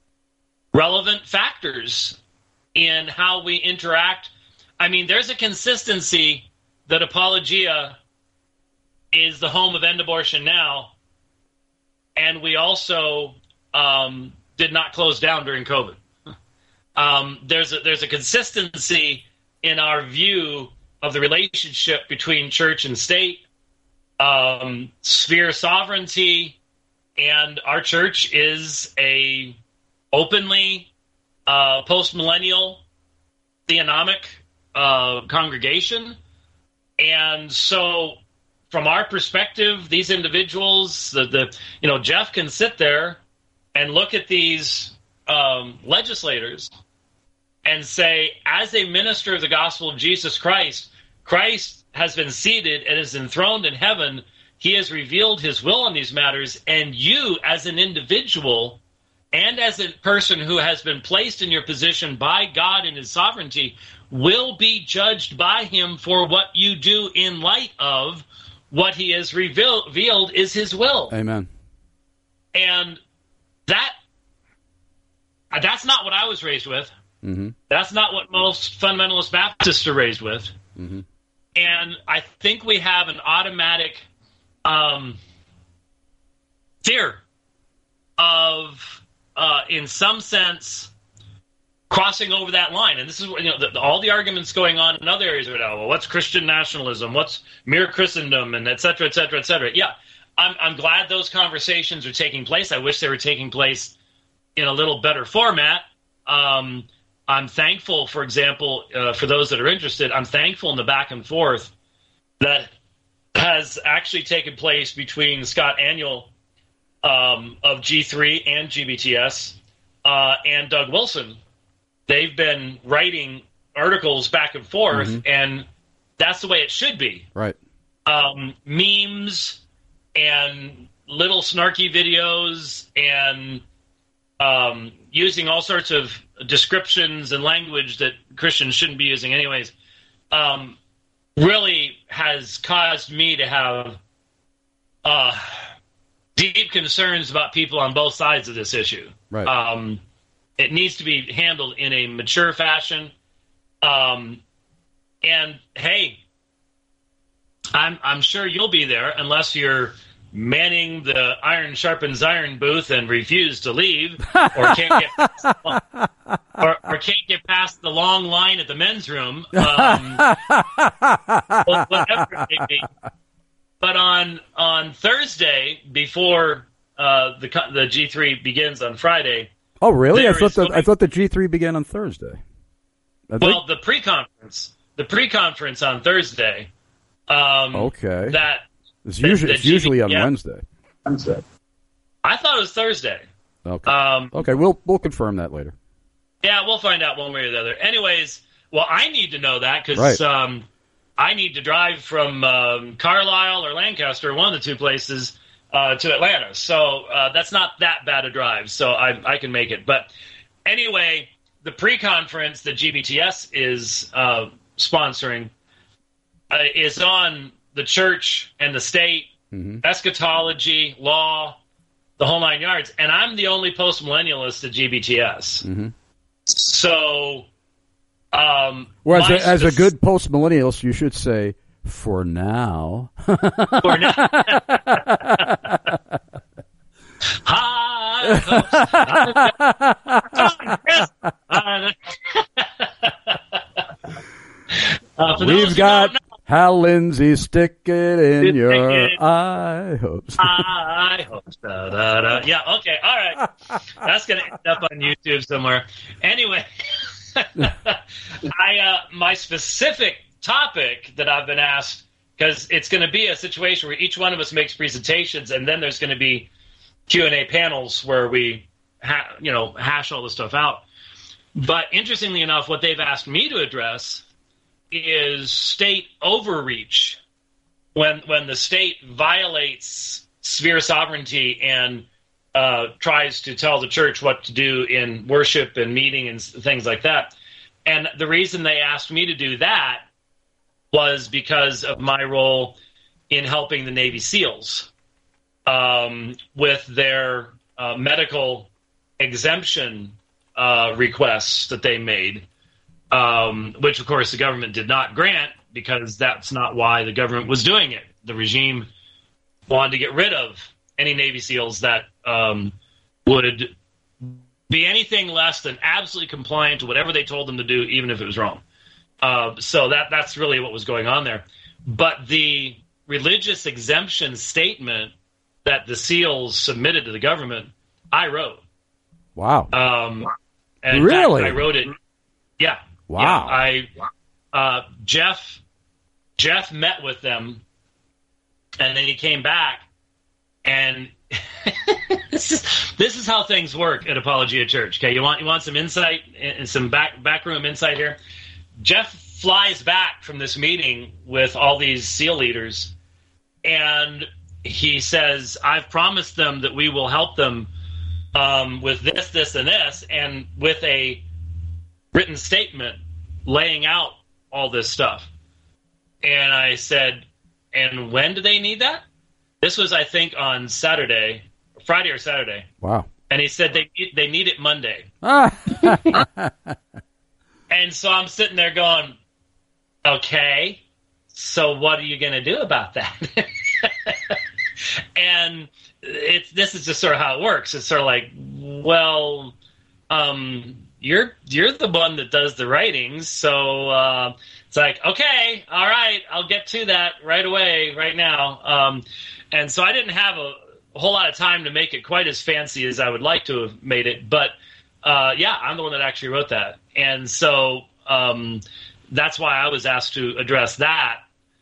relevant factors in how we interact. I mean, there's a consistency that Apologia is the home of End Abortion Now, and we also um, did not close down during COVID. Um, there's a, there's a consistency in our view of the relationship between church and state, um, sphere sovereignty, and our church is a openly uh, post-millennial theonomic uh, congregation. And so from our perspective, these individuals, the, the you know, Jeff can sit there and look at these um, legislators and say, as a minister of the gospel of Jesus Christ, Christ has been seated and is enthroned in heaven. He has revealed his will on these matters. And you, as an individual and as a person who has been placed in your position by God in his sovereignty, will be judged by him for what you do in light of what he has revealed is his will. Amen. And that that's not what I was raised with. Mm-hmm. That's not what most fundamentalist Baptists are raised with. Mm-hmm. And I think we have an automatic um, fear of, uh, in some sense, crossing over that line. And this is, you know, the, the, all the arguments going on in other areas right now. Well, what's Christian nationalism? What's mere Christendom? And et cetera, et cetera, et cetera. Yeah, I'm, I'm glad those conversations are taking place. I wish they were taking place in a little better format. Um, I'm thankful, for example, uh, for those that are interested, I'm thankful in the back and forth that has actually taken place between Scott Aniol um, of G three and G B T S uh, and Doug Wilson. They've been writing articles back and forth, mm-hmm. and that's the way it should be. Right. Um, memes and little snarky videos and um, using all sorts of descriptions and language that Christians shouldn't be using anyways, um, really has caused me to have uh, deep concerns about people on both sides of this issue. Right. Um, it needs to be handled in a mature fashion. Um, and hey, I'm I'm sure you'll be there unless you're manning the iron sharpens iron booth and refuse to leave, or can't get past, or, or can't get past the long line at the men's room. Um, whatever it may be. But on on Thursday, before uh, the the G three begins on Friday. Oh, really? I thought the going, I thought the G three began on Thursday. I well, the pre-conference, the pre-conference on Thursday. Um, okay. That it's usually, the, the it's usually on yeah. Wednesday. Wednesday. I thought it was Thursday. Okay. Um, okay, we'll we'll confirm that later. Yeah, we'll find out one way or the other. Anyways, well, I need to know that because right. um, I need to drive from um, Carlisle or Lancaster, one of the two places, uh, to Atlanta. So uh, that's not that bad a drive. So I, I can make it. But anyway, the pre-conference that G B T S is uh, sponsoring uh, is on the church and the state, mm-hmm. eschatology, law, the whole nine yards. And I'm the only post-millennialist at G B T S. Mm-hmm. So, um, well, as a, spec- as a good post-millennialist, you should say, for now. For now. Hi, on, Chris. Uh, uh, for We've those got who don't know, Hal Lindsey, stick it in Stick your it- eye hopes. I hope so. Da, da. Yeah, okay, all right. That's going to end up on YouTube somewhere. Anyway, I uh, my specific topic that I've been asked, because it's going to be a situation where each one of us makes presentations, and then there's going to be Q and A panels where we, ha- you know, hash all this stuff out. But interestingly enough, what they've asked me to address is state overreach. When when the state violates sphere sovereignty and uh, tries to tell the church what to do in worship and meeting and things like that. And the reason they asked me to do that was because of my role in helping the Navy SEALs um, with their uh, medical exemption uh, requests that they made, um, which, of course, the government did not grant because that's not why the government was doing it. The regime wanted to get rid of any Navy SEALs that um, would be anything less than absolutely compliant to whatever they told them to do, even if it was wrong. Uh, so that that's really what was going on there. But the religious exemption statement that the SEALs submitted to the government, I wrote. Wow. Um, and in Really? fact, I wrote it. Yeah. Wow. Yeah, I uh, Jeff Jeff met with them, and then he came back, and this is this is how things work at Apologia Church. Okay, you want you want some insight and some back backroom insight here. Jeff flies back from this meeting with all these SEAL leaders, and he says, "I've promised them that we will help them um, with this, this, and this," and with a written statement laying out all this stuff. And I said, "And when do they need that?" This was, I think, on Saturday, Friday or Saturday. Wow. And he said they they need it Monday. And so I'm sitting there going, okay, so what are you going to do about that? And it's this is just sort of how it works. It's sort of like, well, um, you're you're the one that does the writings, so uh, it's like, okay, all right, I'll get to that right away, right now. Um, and so I didn't have a, a whole lot of time to make it quite as fancy as I would like to have made it, but uh, yeah, I'm the one that actually wrote that, and so um, that's why I was asked to address that.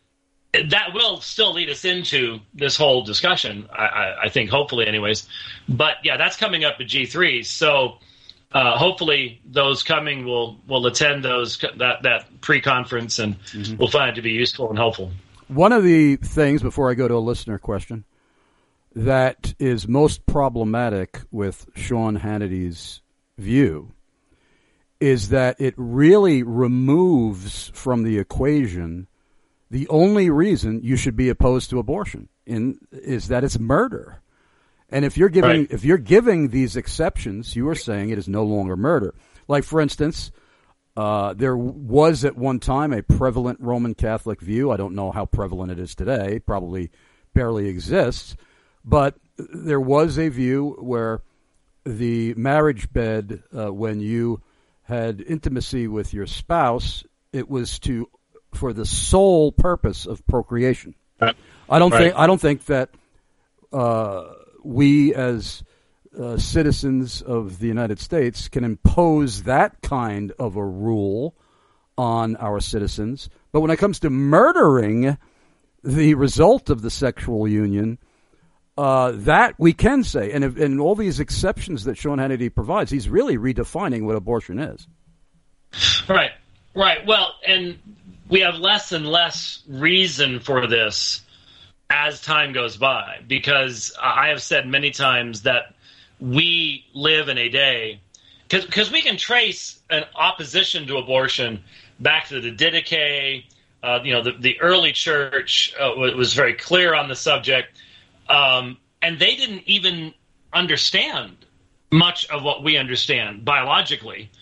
That will still lead us into this whole discussion, I, I, I think, hopefully anyways. But, yeah, that's coming up at G three. So uh, hopefully those coming will, will attend those that, that pre-conference, and mm-hmm. we'll find it to be useful and helpful. One of the things, before I go to a listener question, that is most problematic with Sean Hannity's view is that it really removes from the equation the only reason you should be opposed to abortion in is that it's murder. And if you're giving Right. if you're giving these exceptions, you are saying it is no longer murder. Like, for instance, uh, there was at one time a prevalent Roman Catholic view. I don't know how prevalent it is today. Probably barely exists. But there was a view where the marriage bed, uh, when you had intimacy with your spouse, it was to for the sole purpose of procreation. Right. I don't Right. think I don't think that uh, we as uh, citizens of the United States can impose that kind of a rule on our citizens. But when it comes to murdering the result of the sexual union, uh, that we can say. And, if, and all these exceptions that Sean Hannity provides, he's really redefining what abortion is. Right, right. Well, and we have less and less reason for this as time goes by, because I have said many times that we live in a day, because we can trace an opposition to abortion back to the Didache. Uh, you know, the, the early church uh, was very clear on the subject, um, and they didn't even understand much of what we understand biologically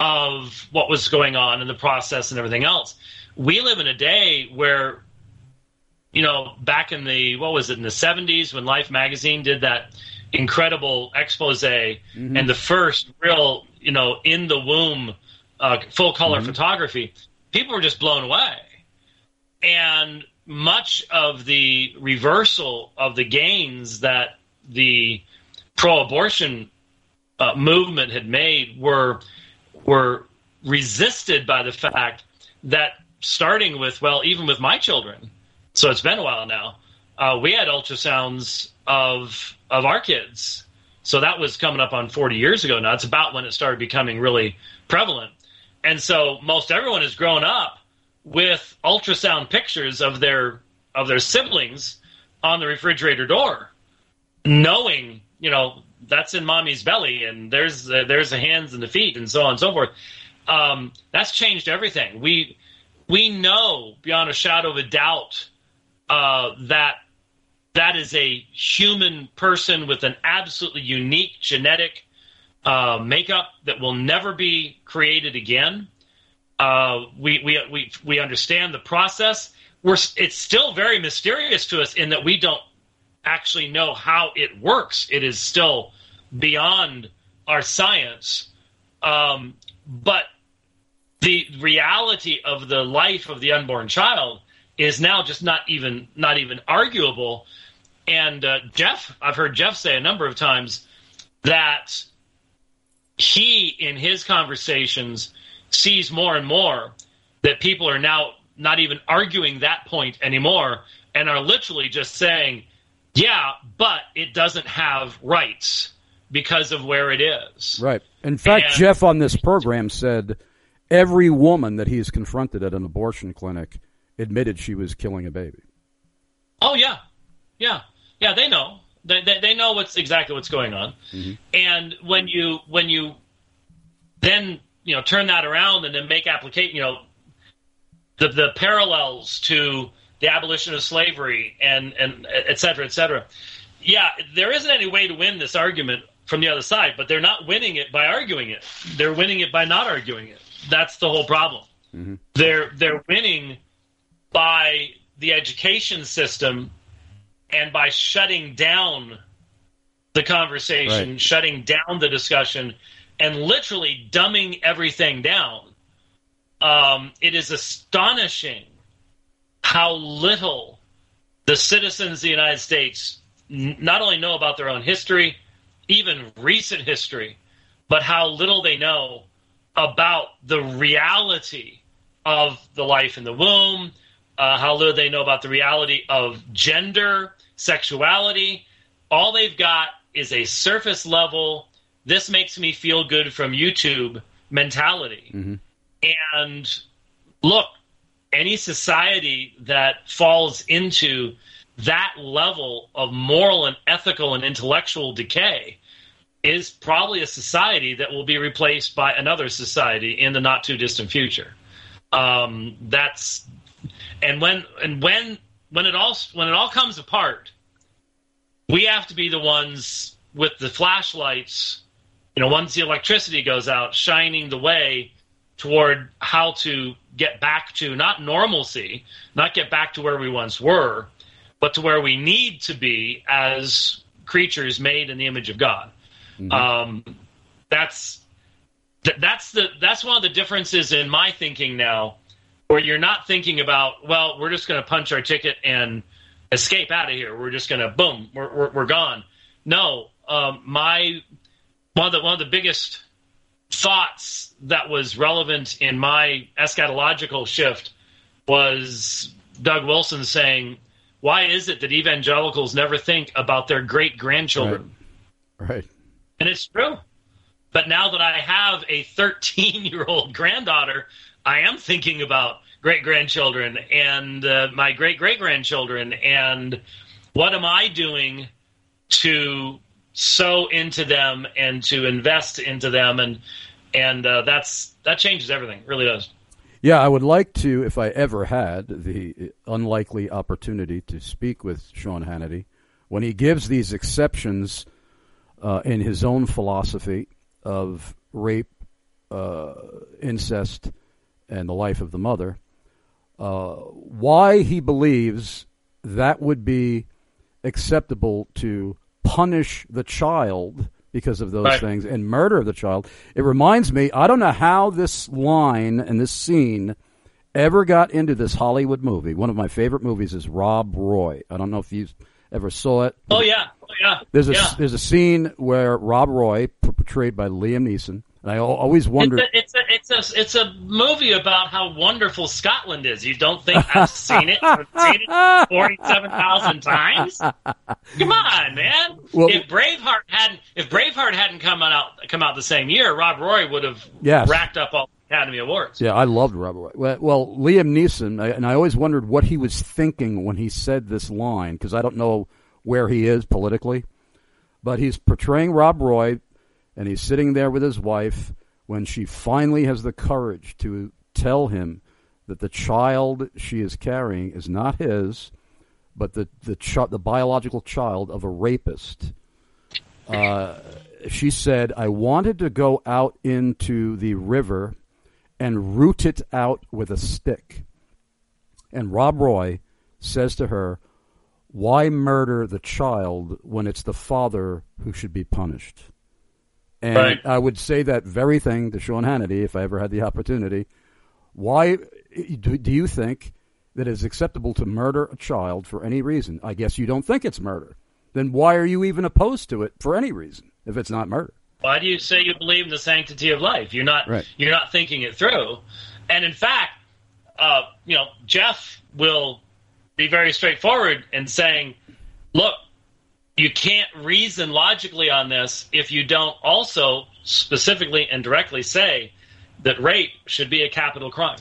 of what was going on in the process and everything else. We live in a day where, you know, back in the, what was it, in the seventies when Life magazine did that incredible expose, Mm-hmm. and the first real you know, in the womb, uh, full color Mm-hmm. photography, people were just blown away. And much of the reversal of the gains that the pro-abortion uh, movement had made were were resisted by the fact that starting with, well, even with my children, so it's been a while now, uh, we had ultrasounds of of our kids. So that was coming up on forty years ago now. It's about when it started becoming really prevalent. And so most everyone has grown up with ultrasound pictures of their of their siblings on the refrigerator door, knowing, you know, that's in mommy's belly, and there's the, there's the hands and the feet, and so on and so forth. Um, that's changed everything. We we know beyond a shadow of a doubt uh, that that is a human person with an absolutely unique genetic uh, makeup that will never be created again. Uh, we we we we understand the process. We're it's still very mysterious to us in that we don't actually know how it works. It is still beyond our science. Um, but the reality of the life of the unborn child is now just not even not even arguable. And uh, Jeff, I've heard Jeff say a number of times that he, in his conversations, sees more and more that people are now not even arguing that point anymore and are literally just saying, yeah, but it doesn't have rights because of where it is. Right. In fact, And- Jeff on this program said every woman that he's confronted at an abortion clinic admitted she was killing a baby. Oh, yeah. Yeah. Yeah, they know. They, they, they know what's exactly what's going on. Mm-hmm. And when you when you then, you know, turn that around and then make application, you know, the the parallels to the abolition of slavery and, and et cetera, et cetera. Yeah, there isn't any way to win this argument from the other side, but they're not winning it by arguing it. They're winning it by not arguing it. That's the whole problem. Mm-hmm. They're they're winning by the education system and by shutting down the conversation, Right. shutting down the discussion, and literally dumbing everything down. Um, it is astonishing how little the citizens of the United States n- not only know about their own history, even recent history, but how little they know about the reality of the life in the womb, uh, how little they know about the reality of gender, sexuality. All they've got is a surface level, this makes me feel good from YouTube mentality. Mm-hmm. And look, any society that falls into that level of moral and ethical and intellectual decay is probably a society that will be replaced by another society in the not too distant future. Um, that's and when and when when it all when it all comes apart, we have to be the ones with the flashlights. You know, once the electricity goes out, shining the way toward how to get back to not normalcy, not get back to where we once were, but to where we need to be as creatures made in the image of God. Mm-hmm. Um, that's th- that's the that's one of the differences in my thinking now, where you're not thinking about, well, we're just going to punch our ticket and escape out of here. We're just going to boom, we're, we're we're gone. No, um, my one of the one of the biggest thoughts that was relevant in my eschatological shift was Doug Wilson saying, why is it that evangelicals never think about their great-grandchildren? Right. Right. And it's true. But now that I have a thirteen-year-old granddaughter, I am thinking about great-grandchildren and uh, my great-great-grandchildren, and what am I doing to sow into them and to invest into them, and and uh, that's that changes everything. It really does. Yeah, I would like to, if I ever had the unlikely opportunity to speak with Sean Hannity, when he gives these exceptions uh, in his own philosophy of rape, uh, incest, and the life of the mother, uh, why he believes that would be acceptable to punish the child because of those Right. things and murder of the child. It reminds me, I don't know how this line and this scene ever got into this Hollywood movie. One of my favorite movies is Rob Roy. I don't know if you ever saw it. Oh yeah, oh yeah. There's a yeah. there's a scene where Rob Roy, portrayed by Liam Neeson, and I al- always wondered. It's a, it's a it's a it's a movie about how wonderful Scotland is. You don't think I've seen it? I've seen it forty-seven thousand times. Come on, man! Well- if Braveheart hadn't if Braveheart hadn't come out come out the same year, Rob Roy would have Yes. racked up all the Academy Awards. Yeah, I loved Rob Roy. Well, well Liam Neeson, I, and I always wondered what he was thinking when he said this line, because I don't know where he is politically, but he's portraying Rob Roy, and he's sitting there with his wife when she finally has the courage to tell him that the child she is carrying is not his, but the the, ch- the biological child of a rapist. Uh, she said, I wanted to go out into the river and root it out with a stick. And Rob Roy says to her, why murder the child when it's the father who should be punished? And Right. I would say that very thing to Sean Hannity if I ever had the opportunity. Why do, do you think that it's acceptable to murder a child for any reason? I guess you don't think it's murder. Then why are you even opposed to it for any reason if it's not murder? Why do you say you believe in the sanctity of life? You're not Right. you're not thinking it through. And in fact, uh, you know, Jeff will be very straightforward in saying, look, you can't reason logically on this if you don't also specifically and directly say that rape should be a capital crime.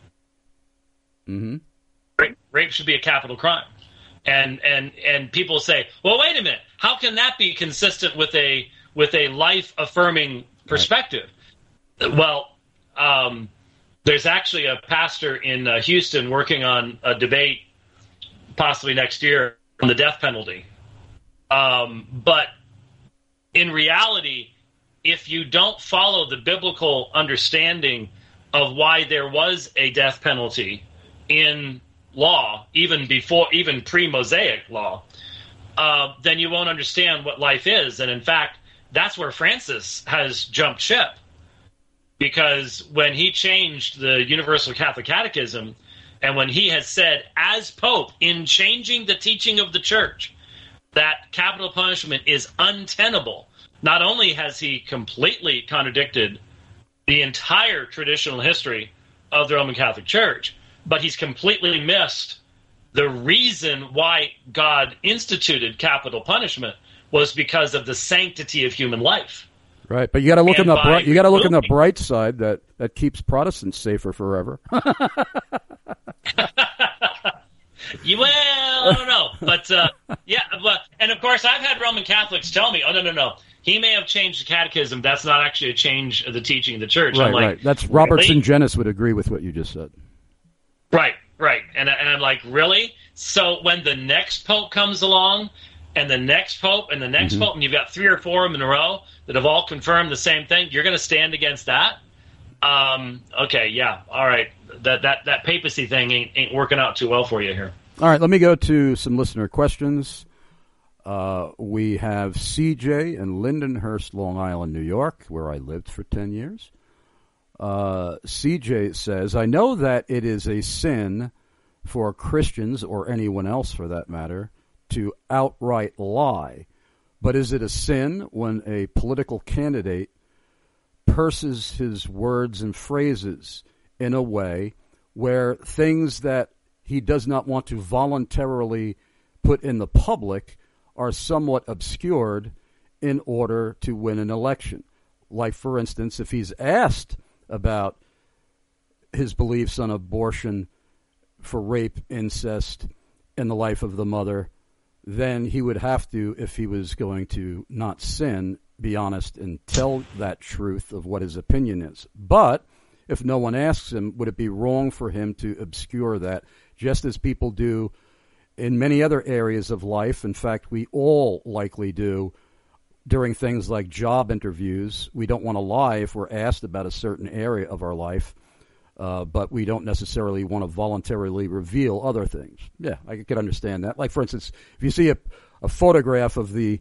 Mm-hmm. Rape, rape should be a capital crime. And and and people say, well, wait a minute, how can that be consistent with a with a life affirming perspective? Right. Well, um, there's actually a pastor in uh, Houston working on a debate, possibly next year, on the death penalty. Um, but in reality, if you don't follow the biblical understanding of why there was a death penalty in law, even before, even pre-Mosaic law, uh, then you won't understand what life is. And in fact, that's where Francis has jumped ship, because when he changed the Universal Catholic Catechism, and when he has said, as Pope, in changing the teaching of the Church, that capital punishment is untenable, not only has he completely contradicted the entire traditional history of the Roman Catholic Church, but he's completely missed the reason why God instituted capital punishment was because of the sanctity of human life. Right, but you got to look And in the by bright, you got to look in the removing- bright side that, that keeps Protestants safer forever. You, well, I don't know, but uh, yeah, but and of course I've had Roman Catholics tell me, oh no, no, no, he may have changed the catechism. That's not actually a change of the teaching of the Church. Right, I'm like, right. That's Robertson really? Genis would agree with what you just said. Right, right, and and I'm like, really? So when the next pope comes along, and the next pope, and the next Mhm. pope, and you've got three or four of them in a row that have all confirmed the same thing, you're going to stand against that? Um, okay, yeah, all right. That that that papacy thing ain't ain't working out too well for you here. All right, let me go to some listener questions. Uh, we have C J in Lindenhurst, Long Island, New York, where I lived for ten years. Uh, C J says, I know that it is a sin for Christians, or anyone else for that matter, to outright lie. But is it a sin when a political candidate purses his words and phrases in a way where things that he does not want to voluntarily put in the public are somewhat obscured in order to win an election? Like, for instance, if he's asked about his beliefs on abortion for rape, incest, and the life of the mother, then he would have to, if he was going to not sin, be honest and tell that truth of what his opinion is. But if no one asks him, would it be wrong for him to obscure that, just as people do in many other areas of life? In fact, we all likely do during things like job interviews. We don't want to lie if we're asked about a certain area of our life, uh, but we don't necessarily want to voluntarily reveal other things. Yeah, I could understand that. Like, for instance, if you see a, a photograph of the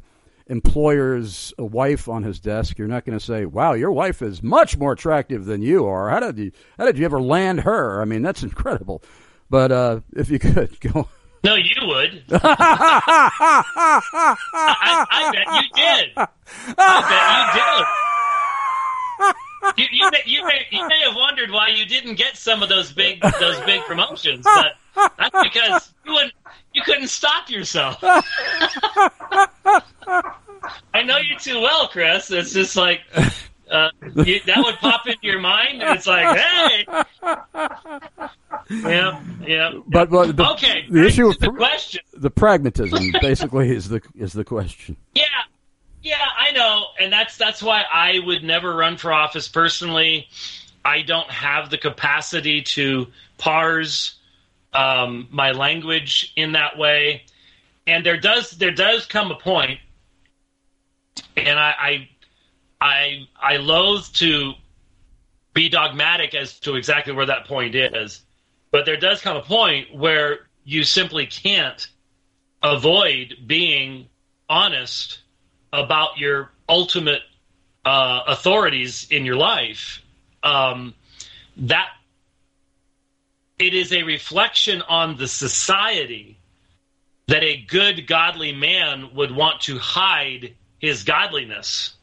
employer's wife on his desk, you're not going to say, "Wow, your wife is much more attractive than you are. How did you how did you ever land her?" I mean, that's incredible. But uh, if you could go. No, you would. I, I bet you did. I bet you did. You, you, may, you, may, you may have wondered why you didn't get some of those big those big promotions, but that's because you wouldn't, you couldn't stop yourself. I know you too well, Chris. It's just like uh, you, that would pop into your mind, and it's like, hey. Yeah, yeah. But, but the, okay, the issue of the question, the pragmatism, basically, is the is the question. Yeah, yeah, I know, and that's that's why I would never run for office personally. I don't have the capacity to parse um, my language in that way, and there does there does come a point, and I I I, I loathe to be dogmatic as to exactly where that point is. But there does come a point where you simply can't avoid being honest about your ultimate uh, authorities in your life. Um, that it is a reflection on the society that a good, godly man would want to hide his godliness.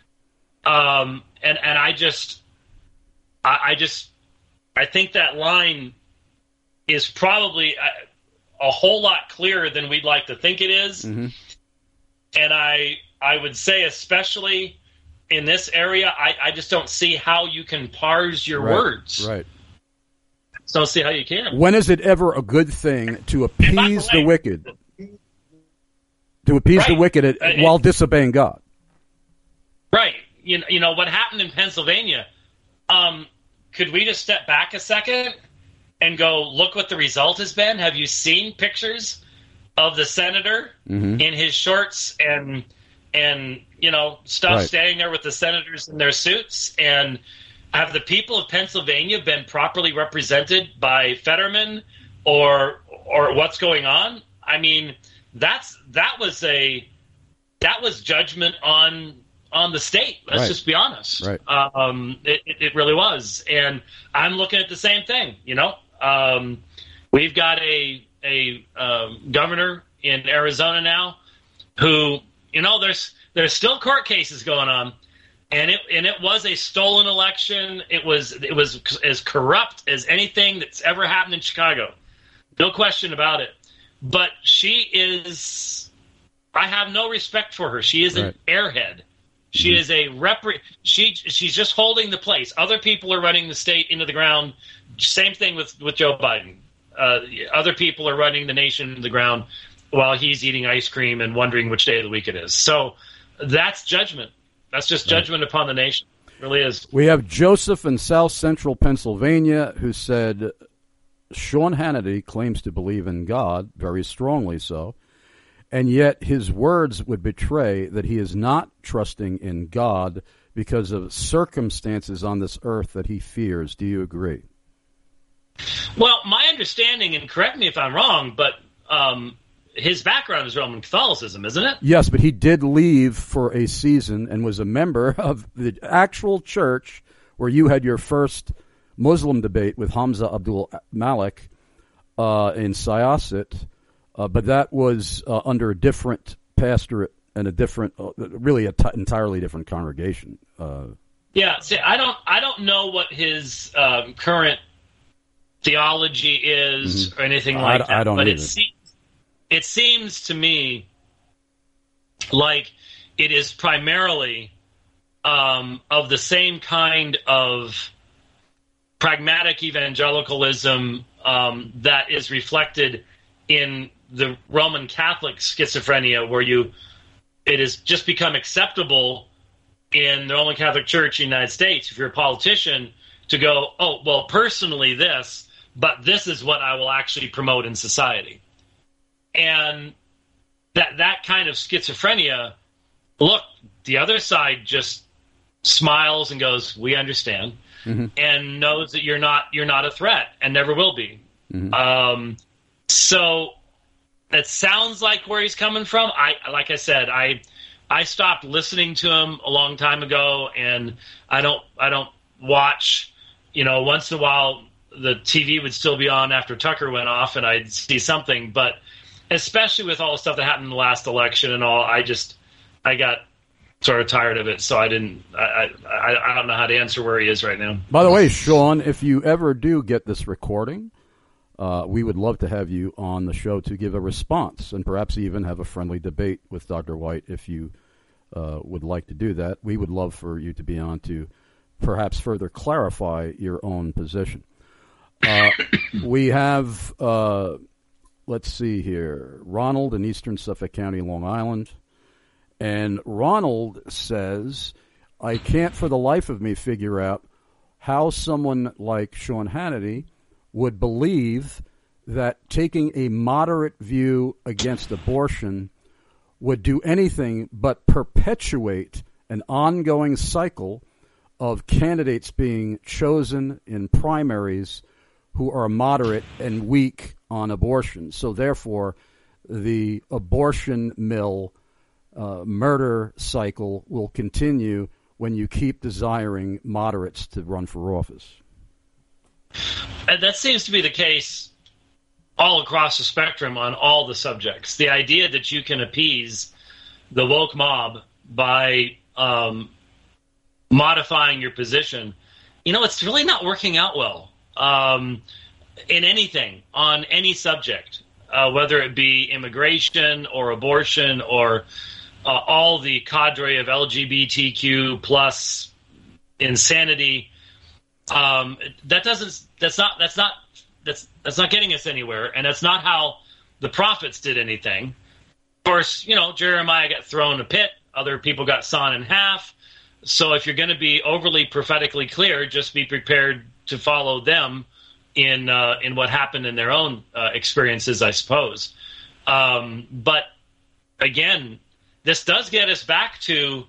Um, and and I just, I, I just, I think that line is probably a, a whole lot clearer than we'd like to think it is. Mm-hmm. And I I would say, especially in this area, I, I just don't see how you can parse your right, words. Right. So don't see how you can. When is it ever a good thing to appease the, the wicked? To appease right. the wicked at, uh, while disobeying God. Right. You know, you know what happened in Pennsylvania. Um, could we just step back a second and go, look what the result has been? Have you seen pictures of the senator mm-hmm. in his shorts and and you know stuff, right. standing there with the senators in their suits? And have the people of Pennsylvania been properly represented by Fetterman, or or what's going on? I mean, that's that was a that was judgment on on the state. Let's right. just be honest. Right. Um, it, it really was, and I'm looking at the same thing. You know, um, we've got a a um, governor in Arizona now who, you know, there's there's still court cases going on, and it and it was a stolen election. It was it was as corrupt as anything that's ever happened in Chicago. No question about it. But she is, I have no respect for her. She is right. an airhead. She mm-hmm. is a rep. She she's just holding the place. Other people are running the state into the ground. Same thing with, with Joe Biden. Uh, other people are running the nation into the ground while he's eating ice cream and wondering which day of the week it is. So that's judgment. That's just right. judgment upon the nation. It really is. We have Joseph in South Central Pennsylvania who said, Sean Hannity claims to believe in God, very strongly so, and yet his words would betray that he is not trusting in God because of circumstances on this earth that he fears. Do you agree? Well, my understanding, and correct me if I'm wrong, but um, his background is Roman Catholicism, isn't it? Yes, but he did leave for a season and was a member of the actual church where you had your first Muslim debate with Hamza Abdul Malik uh, in Syosset, uh, but that was uh, under a different pastorate and a different, uh, really a t- entirely different congregation. Uh, yeah, see, I don't, I don't know what his um, current theology is mm-hmm. or anything like I, that. I don't but either. it seems, it seems to me like it is primarily um, of the same kind of pragmatic evangelicalism um, that is reflected in the Roman Catholic schizophrenia, where you it has just become acceptable in the Roman Catholic Church in the United States, if you're a politician, to go, oh, well, personally this, but this is what I will actually promote in society. And that that kind of schizophrenia, look, the other side just smiles and goes, we understand. Mm-hmm. And knows that you're not you're not a threat and never will be. Mm-hmm. Um, so that sounds like where he's coming from. I like I said, I I stopped listening to him a long time ago, and I don't I don't watch. You know, once in a while the T V would still be on after Tucker went off, and I'd see something. But especially with all the stuff that happened in the last election and all, I just I got sort of tired of it. So I didn't. I I, I don't know how to answer where he is right now. By the way, Sean, if you ever do get this recording, uh, we would love to have you on the show to give a response and perhaps even have a friendly debate with Doctor White if you uh, would like to do that. We would love for you to be on to perhaps further clarify your own position. Uh, we have, uh, let's see here, Ronald in Eastern Suffolk County, Long Island. And Ronald says, I can't for the life of me figure out how someone like Sean Hannity would believe that taking a moderate view against abortion would do anything but perpetuate an ongoing cycle of candidates being chosen in primaries who are moderate and weak on abortion. So therefore, the abortion mill uh, murder cycle will continue when you keep desiring moderates to run for office. And that seems to be the case all across the spectrum on all the subjects. The idea that you can appease the woke mob by um, modifying your position, you know, it's really not working out well um, in anything, on any subject, uh, whether it be immigration or abortion or uh, all the cadre of L G B T Q plus insanity. Um, that doesn't. That's not. That's not. That's that's not getting us anywhere, and that's not how the prophets did anything. Of course, you know, Jeremiah got thrown in a pit. Other people got sawn in half. So if you're going to be overly prophetically clear, just be prepared to follow them in uh, in what happened in their own uh, experiences, I suppose. Um, but again, this does get us back to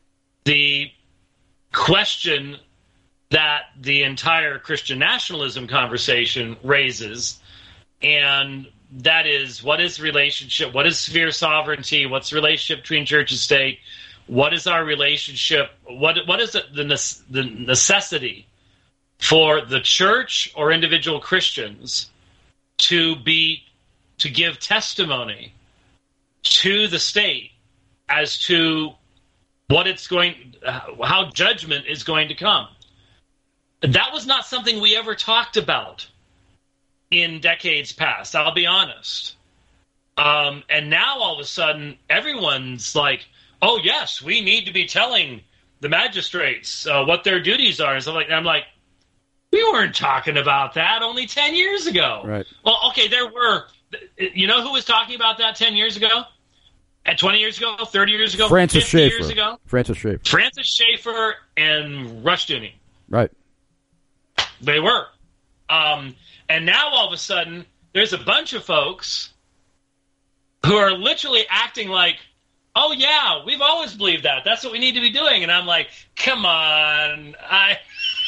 the question that the entire Christian nationalism conversation raises, and that is, what is relationship? What is sphere sovereignty? What's the relationship between church and state? What is our relationship? What what is it, the the necessity for the church or individual Christians to be to give testimony to the state as to what it's going, how judgment is going to come? That was not something we ever talked about in decades past, I'll be honest. Um, and now all of a sudden, everyone's like, oh, yes, we need to be telling the magistrates uh, what their duties are. And stuff like that. I'm like, we weren't talking about that only ten years ago. Right. Well, okay, there were. You know who was talking about that ten years ago? And twenty years ago? thirty years ago? Francis fifty Schaeffer. years ago? Francis Schaeffer. Francis Schaeffer and Rushdoony. Right. They were. Um, and now all of a sudden, there's a bunch of folks who are literally acting like, oh, yeah, we've always believed that. That's what we need to be doing. And I'm like, come on. I,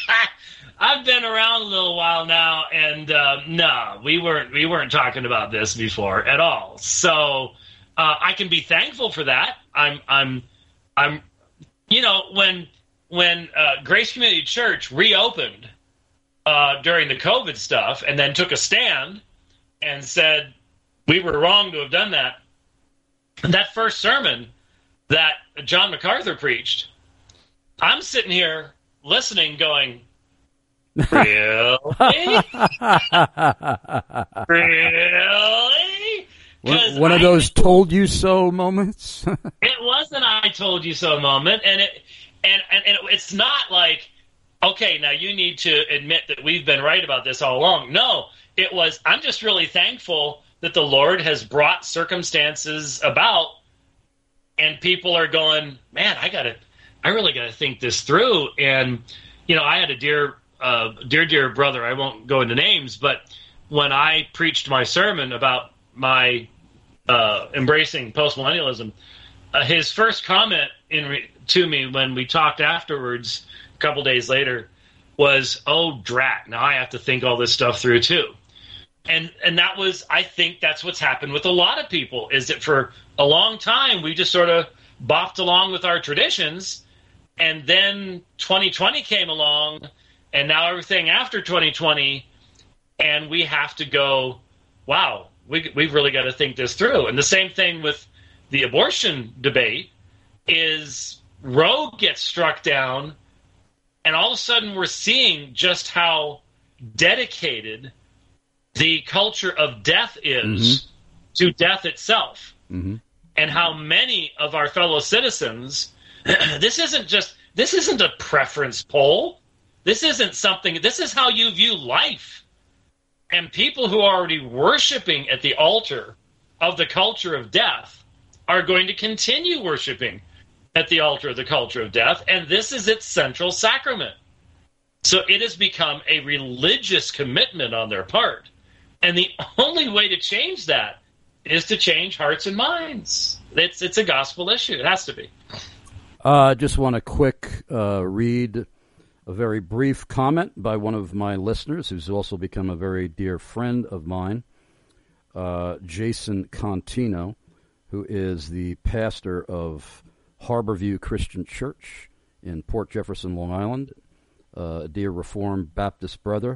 I've been around a little while now, and uh, no, we weren't, we weren't talking about this before at all. So uh, I can be thankful for that. I'm, I'm, I'm, you know, when, when uh, Grace Community Church reopened, Uh, during the COVID stuff, and then took a stand and said we were wrong to have done that. And that first sermon that John MacArthur preached, I'm sitting here listening going, really? Really? One, one of those told you so moments. It wasn't I told you so moment, and it and, and, and it's not like, okay, now you need to admit that we've been right about this all along. No, it was, I'm just really thankful that the Lord has brought circumstances about, and people are going, man, I gotta, I really gotta think this through. And, you know, I had a dear, uh, dear, dear brother, I won't go into names, but when I preached my sermon about my uh, embracing postmillennialism, uh, his first comment in re- to me when we talked afterwards, couple days later, was, oh, drat, now I have to think all this stuff through too. And and that was, I think that's what's happened with a lot of people, is that for a long time we just sort of bopped along with our traditions, and then twenty twenty came along, and now everything after twenty twenty, and we have to go, wow, we, we've really got to think this through. And the same thing with the abortion debate is Roe gets struck down, and all of a sudden we're seeing just how dedicated the culture of death is mm-hmm. to death itself. Mm-hmm. And how many of our fellow citizens, this isn't just, this isn't a preference poll. This isn't something, this is how you view life. And people who are already worshiping at the altar of the culture of death are going to continue worshiping at the altar of the culture of death. And this is its central sacrament. So it has become a religious commitment on their part. And the only way to change that is to change hearts and minds. It's it's a gospel issue. It has to be. I uh, just want to quick uh, read a very brief comment by one of my listeners who's also become a very dear friend of mine, uh, Jason Contino, who is the pastor of Harborview Christian Church in Port Jefferson, Long Island, uh, a dear Reformed Baptist brother.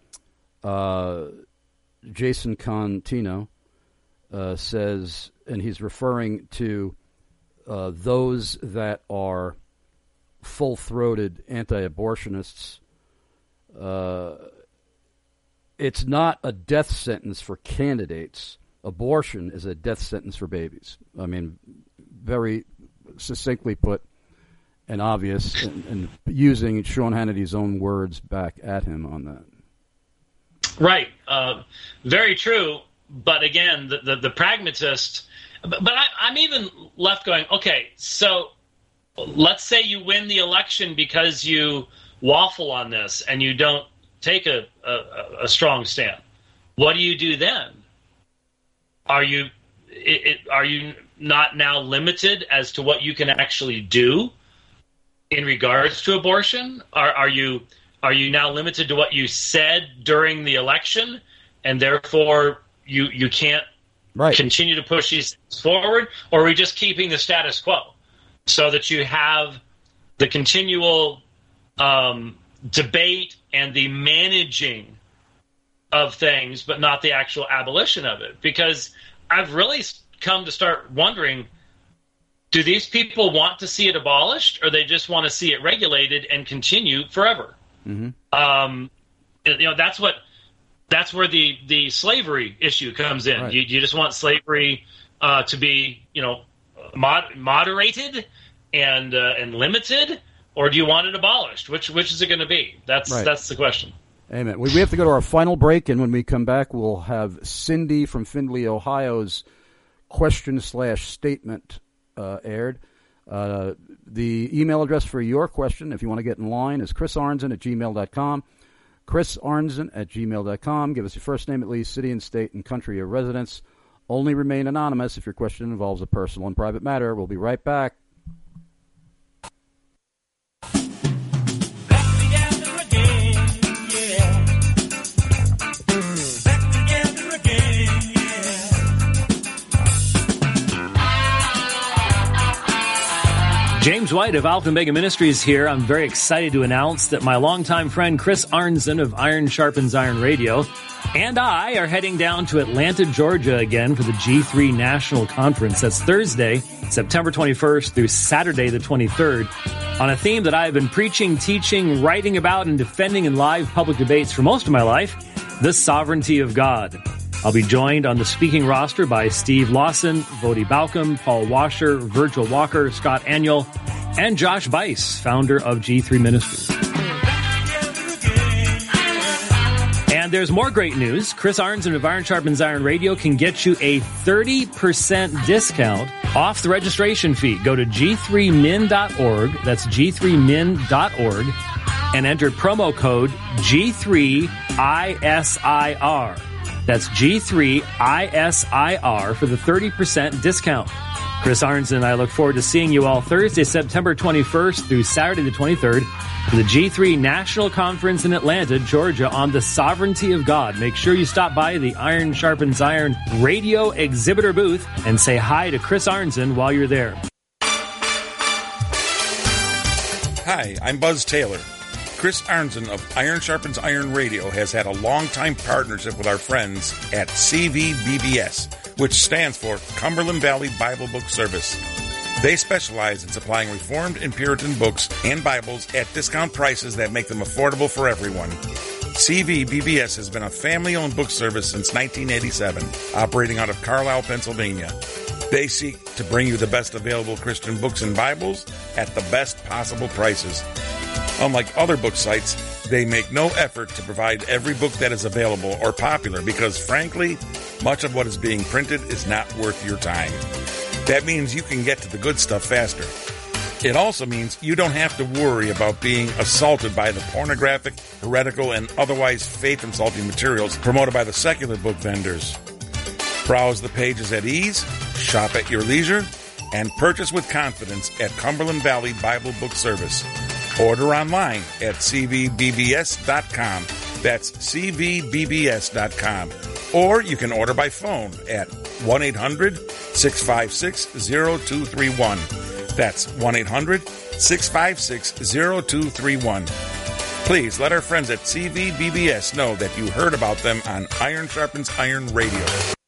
Uh, Jason Contino uh, says, and he's referring to uh, those that are full-throated anti-abortionists. Uh, it's not a death sentence for candidates. Abortion is a death sentence for babies. I mean, very succinctly put and obvious, and, and using Sean Hannity's own words back at him on that. Right. Uh, very true. But again, the, the, the pragmatist, but, but I, I'm even left going, okay, so let's say you win the election because you waffle on this and you don't take a, a, a strong stand. What do you do then? Are you it, it, are you not now limited as to what you can actually do in regards to abortion? Are, are you are you now limited to what you said during the election, and therefore you you can't right. continue to push these things forward? Or are we just keeping the status quo so that you have the continual um, debate and the managing of things, but not the actual abolition of it? Because I've really come to start wondering, do these people want to see it abolished, or they just want to see it regulated and continue forever? Mm-hmm. Um, you know, that's what that's where the, the slavery issue comes in. Right. You, you just want slavery uh, to be, you know, mod- moderated and uh, and limited, or do you want it abolished? Which which is it going to be? That's right. That's the question. Amen. We, we have to go to our final break, and when we come back, we'll have Cindy from Findlay, Ohio's question slash statement uh, aired. Uh, the email address for your question, if you want to get in line, is chris arnzen at gmail dot com. chris arnzen at gmail dot com. Give us your first name, at least, city and state and country of residence. Only remain anonymous if your question involves a personal and private matter. We'll be right back. James White of Alpha Omega Ministries here. I'm very excited to announce that my longtime friend Chris Arnzen of Iron Sharpens Iron Radio and I are heading down to Atlanta, Georgia again for the G three National Conference. That's Thursday, September twenty-first through Saturday the twenty-third, on a theme that I've been preaching, teaching, writing about, and defending in live public debates for most of my life, the sovereignty of God. I'll be joined on the speaking roster by Steve Lawson, Vodi Balcom, Paul Washer, Virgil Walker, Scott Aniol, and Josh Bice, founder of G three Ministries. And there's more great news. Chris Arnzen of Iron Sharpens Iron Radio can get you a thirty percent discount off the registration fee. Go to g three min dot org. That's g three min dot org. And enter promo code G three I S I R. That's G three I S I R for the thirty percent discount. Chris Arnzen and I look forward to seeing you all Thursday, September twenty-first through Saturday the twenty-third for the G three National Conference in Atlanta, Georgia on the sovereignty of God. Make sure you stop by the Iron Sharpens Iron Radio exhibitor booth and say hi to Chris Arnzen while you're there. Hi, I'm Buzz Taylor. Chris Arnzen of Iron Sharpens Iron Radio has had a long-time partnership with our friends at C V B B S, which stands for Cumberland Valley Bible Book Service. They specialize in supplying Reformed and Puritan books and Bibles at discount prices that make them affordable for everyone. C V B B S has been a family-owned book service since nineteen eighty-seven, operating out of Carlisle, Pennsylvania. They seek to bring you the best available Christian books and Bibles at the best possible prices. Unlike other book sites, they make no effort to provide every book that is available or popular because, frankly, much of what is being printed is not worth your time. That means you can get to the good stuff faster. It also means you don't have to worry about being assaulted by the pornographic, heretical, and otherwise faith-insulting materials promoted by the secular book vendors. Browse the pages at ease, shop at your leisure, and purchase with confidence at Cumberland Valley Bible Book Service. Order online at c v b b s dot com. That's c v b b s dot com. Or you can order by phone at one eight hundred six five six zero two three one. That's one eight hundred six five six zero two three one. Please let our friends at C V B B S know that you heard about them on Iron Sharpens Iron Radio.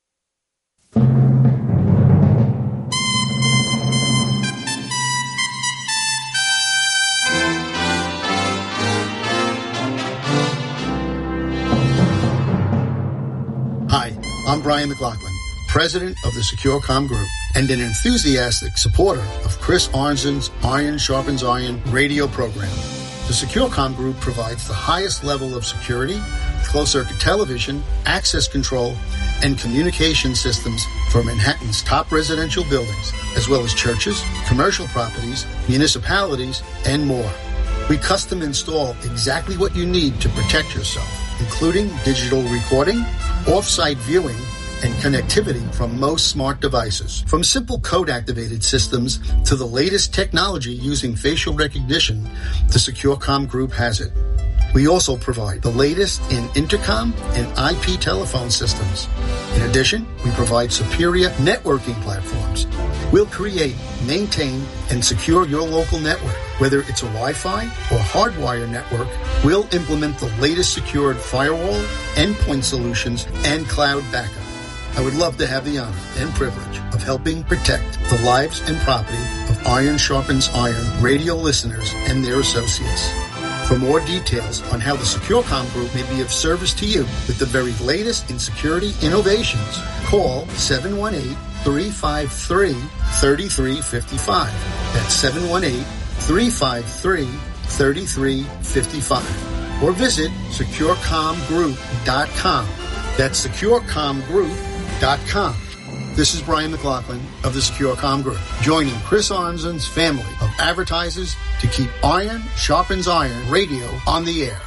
I'm Brian McLaughlin, president of the SecureCom Group and an enthusiastic supporter of Chris Arnzen's Iron Sharpens Iron radio program. The SecureCom Group provides the highest level of security, closed-circuit television, access control, and communication systems for Manhattan's top residential buildings, as well as churches, commercial properties, municipalities, and more. We custom install exactly what you need to protect yourself, including digital recording, off-site viewing, and connectivity from most smart devices. From simple code-activated systems to the latest technology using facial recognition, the SecureCom Group has it. We also provide the latest in intercom and I P telephone systems. In addition, we provide superior networking platforms. We'll create, maintain, and secure your local network. Whether it's a Wi-Fi or hardwire network, we'll implement the latest secured firewall, endpoint solutions, and cloud backup. I would love to have the honor and privilege of helping protect the lives and property of Iron Sharpens Iron radio listeners and their associates. For more details on how the SecureCom Group may be of service to you with the very latest in security innovations, call seven one eight, three five three, three three five five. That's seven one eight, three five three, three three five five. Or visit secure com group dot com. That's secure com group dot com. This is Brian McLaughlin of the SecureCom Group, joining Chris Arnzen's family of advertisers to keep Iron Sharpens Iron radio on the air.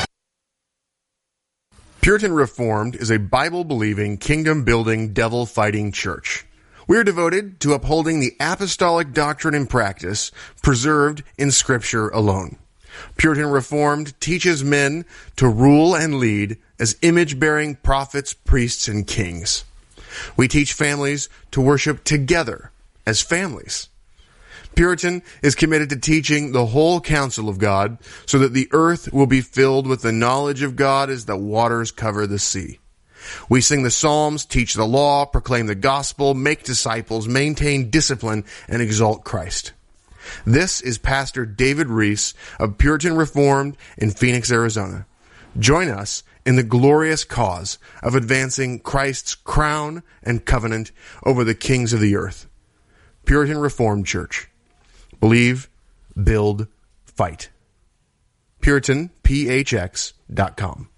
Puritan Reformed is a Bible-believing, kingdom-building, devil-fighting church. We are devoted to upholding the apostolic doctrine and practice preserved in Scripture alone. Puritan Reformed teaches men to rule and lead as image-bearing prophets, priests, and kings. We teach families to worship together as families. Puritan is committed to teaching the whole counsel of God so that the earth will be filled with the knowledge of God as the waters cover the sea. We sing the Psalms, teach the law, proclaim the gospel, make disciples, maintain discipline, and exalt Christ. This is Pastor David Reese of Puritan Reformed in Phoenix, Arizona. Join us in the glorious cause of advancing Christ's crown and covenant over the kings of the earth. Puritan Reformed Church. Believe, build, fight. Puritan P H X dot com.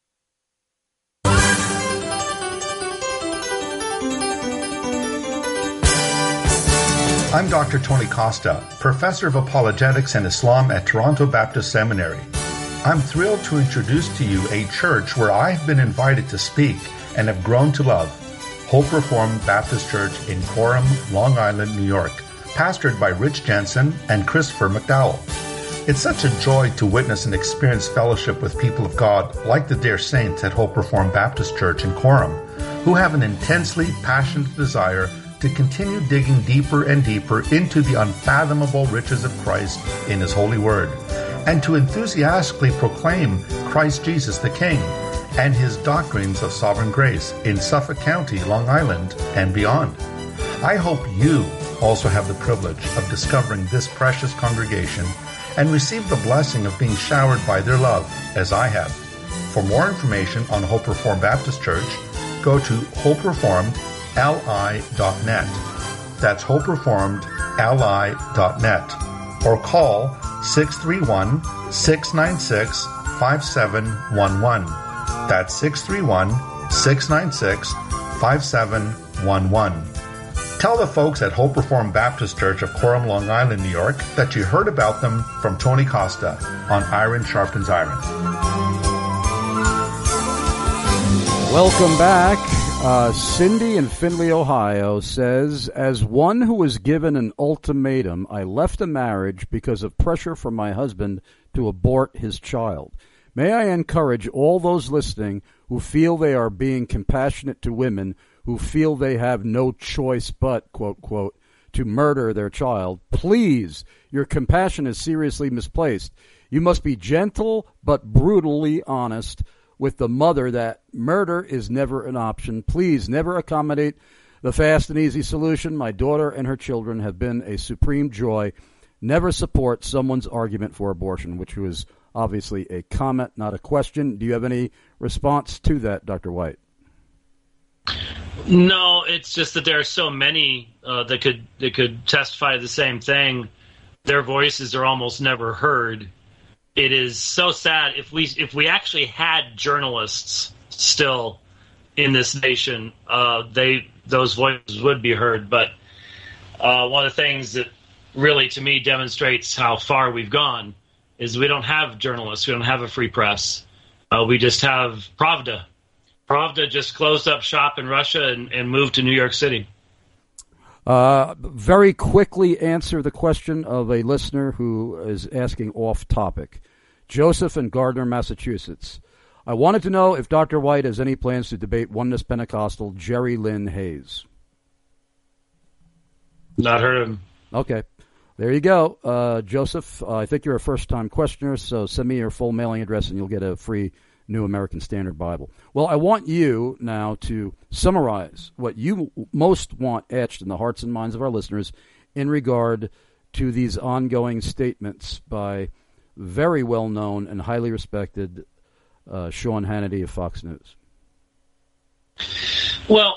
I'm Doctor Tony Costa, Professor of Apologetics and Islam at Toronto Baptist Seminary. I'm thrilled to introduce to you a church where I've been invited to speak and have grown to love, Hope Reformed Baptist Church in Coram, Long Island, New York, pastored by Rich Jensen and Christopher McDowell. It's such a joy to witness and experience fellowship with people of God like the dear saints at Hope Reformed Baptist Church in Coram, who have an intensely passionate desire to continue digging deeper and deeper into the unfathomable riches of Christ in His holy word, and to enthusiastically proclaim Christ Jesus the King and His doctrines of sovereign grace in Suffolk County, Long Island, and beyond. I hope you also have the privilege of discovering this precious congregation and receive the blessing of being showered by their love, as I have. For more information on Hope Reformed Baptist Church, go to hope reformed l i dot net. That's hope reformed l i dot net. Or call six three one, six nine six, five seven one one. That's six three one, six nine six, five seven one one. Tell the folks at Hope Reformed Baptist Church of Coram, Long Island, New York, that you heard about them from Tony Costa on Iron Sharpens Iron. Welcome back. Uh, Cindy in Findlay, Ohio says, as one who was given an ultimatum, I left a marriage because of pressure from my husband to abort his child. May I encourage all those listening who feel they are being compassionate to women who feel they have no choice but, quote, quote, to murder their child. Please, your compassion is seriously misplaced. You must be gentle but brutally honest with the mother that murder is never an option. Please never accommodate the fast and easy solution. My daughter and her children have been a supreme joy. Never support someone's argument for abortion, which was obviously a comment, not a question. Do you have any response to that, Doctor White? No, it's just that there are so many uh, that could that could testify to the same thing. Their voices are almost never heard. It is so sad. If we if we actually had journalists still in this nation, uh, they those voices would be heard. But uh, one of the things that really, to me, demonstrates how far we've gone is we don't have journalists. We don't have a free press. Uh, we just have Pravda. Pravda just closed up shop in Russia and, and moved to New York City. Uh, very quickly answer the question of a listener who is asking off topic. Joseph in Gardner, Massachusetts. I wanted to know if Doctor White has any plans to debate Oneness Pentecostal Jerry Lynn Hayes. Not heard of him. Okay. There you go. Uh, Joseph, uh, I think you're a first-time questioner, so send me your full mailing address and you'll get a free New American Standard Bible. Well, I want you now to summarize what you most want etched in the hearts and minds of our listeners in regard to these ongoing statements by very well-known and highly respected uh, Sean Hannity of Fox News. Well,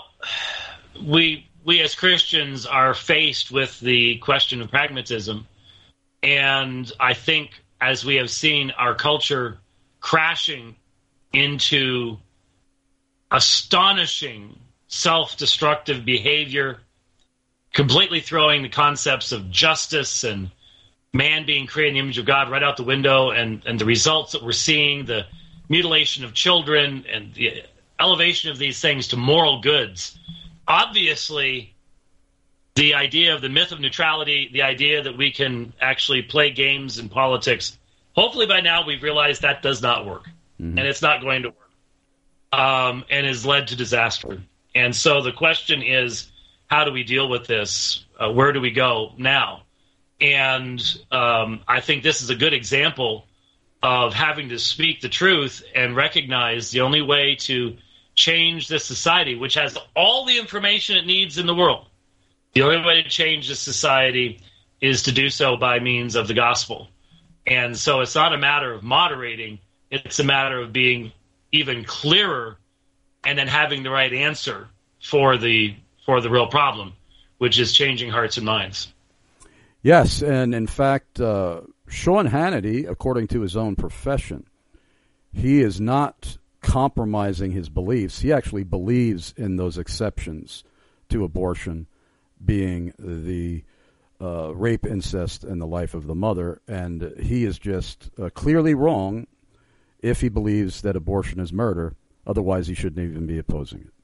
we we as Christians are faced with the question of pragmatism, and I think as we have seen our culture crashing into astonishing self-destructive behavior, completely throwing the concepts of justice and man being created in the image of God right out the window, and, and the results that we're seeing, the mutilation of children and the elevation of these things to moral goods. Obviously, the idea of the myth of neutrality, the idea that we can actually play games in politics, hopefully by now we've realized that does not work. Mm-hmm. And it's not going to work, um, and has led to disaster. And so the question is, how do we deal with this? Uh, where do we go now? And um, I think this is a good example of having to speak the truth and recognize the only way to change this society, which has all the information it needs in the world, the only way to change this society is to do so by means of the gospel. And so it's not a matter of moderating. It's a matter of being even clearer and then having the right answer for the for the real problem, which is changing hearts and minds. Yes, and in fact, uh, Sean Hannity, according to his own profession, he is not compromising his beliefs. He actually believes in those exceptions to abortion being the uh, rape, incest, and the life of the mother, and he is just uh, clearly wrong if he believes that abortion is murder. Otherwise, he shouldn't even be opposing it.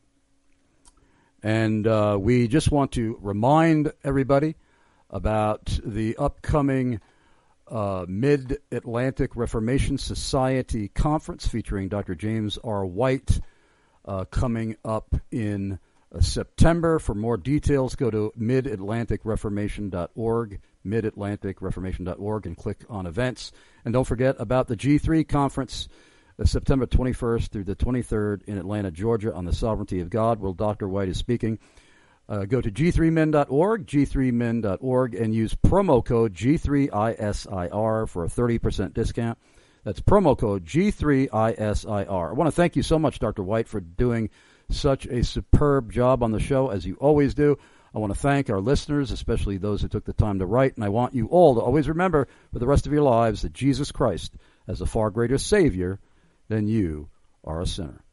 And uh, we just want to remind everybody about the upcoming uh, Mid-Atlantic Reformation Society Conference featuring Doctor James R. White uh, coming up in uh, September. For more details, go to mid atlantic reformation dot org, mid atlantic reformation dot org, and click on events. And don't forget about the G three conference, uh, September twenty-first through the twenty-third in Atlanta, Georgia, on the sovereignty of God, where Doctor White is speaking. Uh, go to G three men dot org, G three men dot org, and use promo code G three I S I R for a thirty percent discount. That's promo code G three I S I R. I want to thank you so much, Doctor White, for doing such a superb job on the show, as you always do. I want to thank our listeners, especially those who took the time to write, and I want you all to always remember for the rest of your lives that Jesus Christ is a far greater Savior than you are a sinner.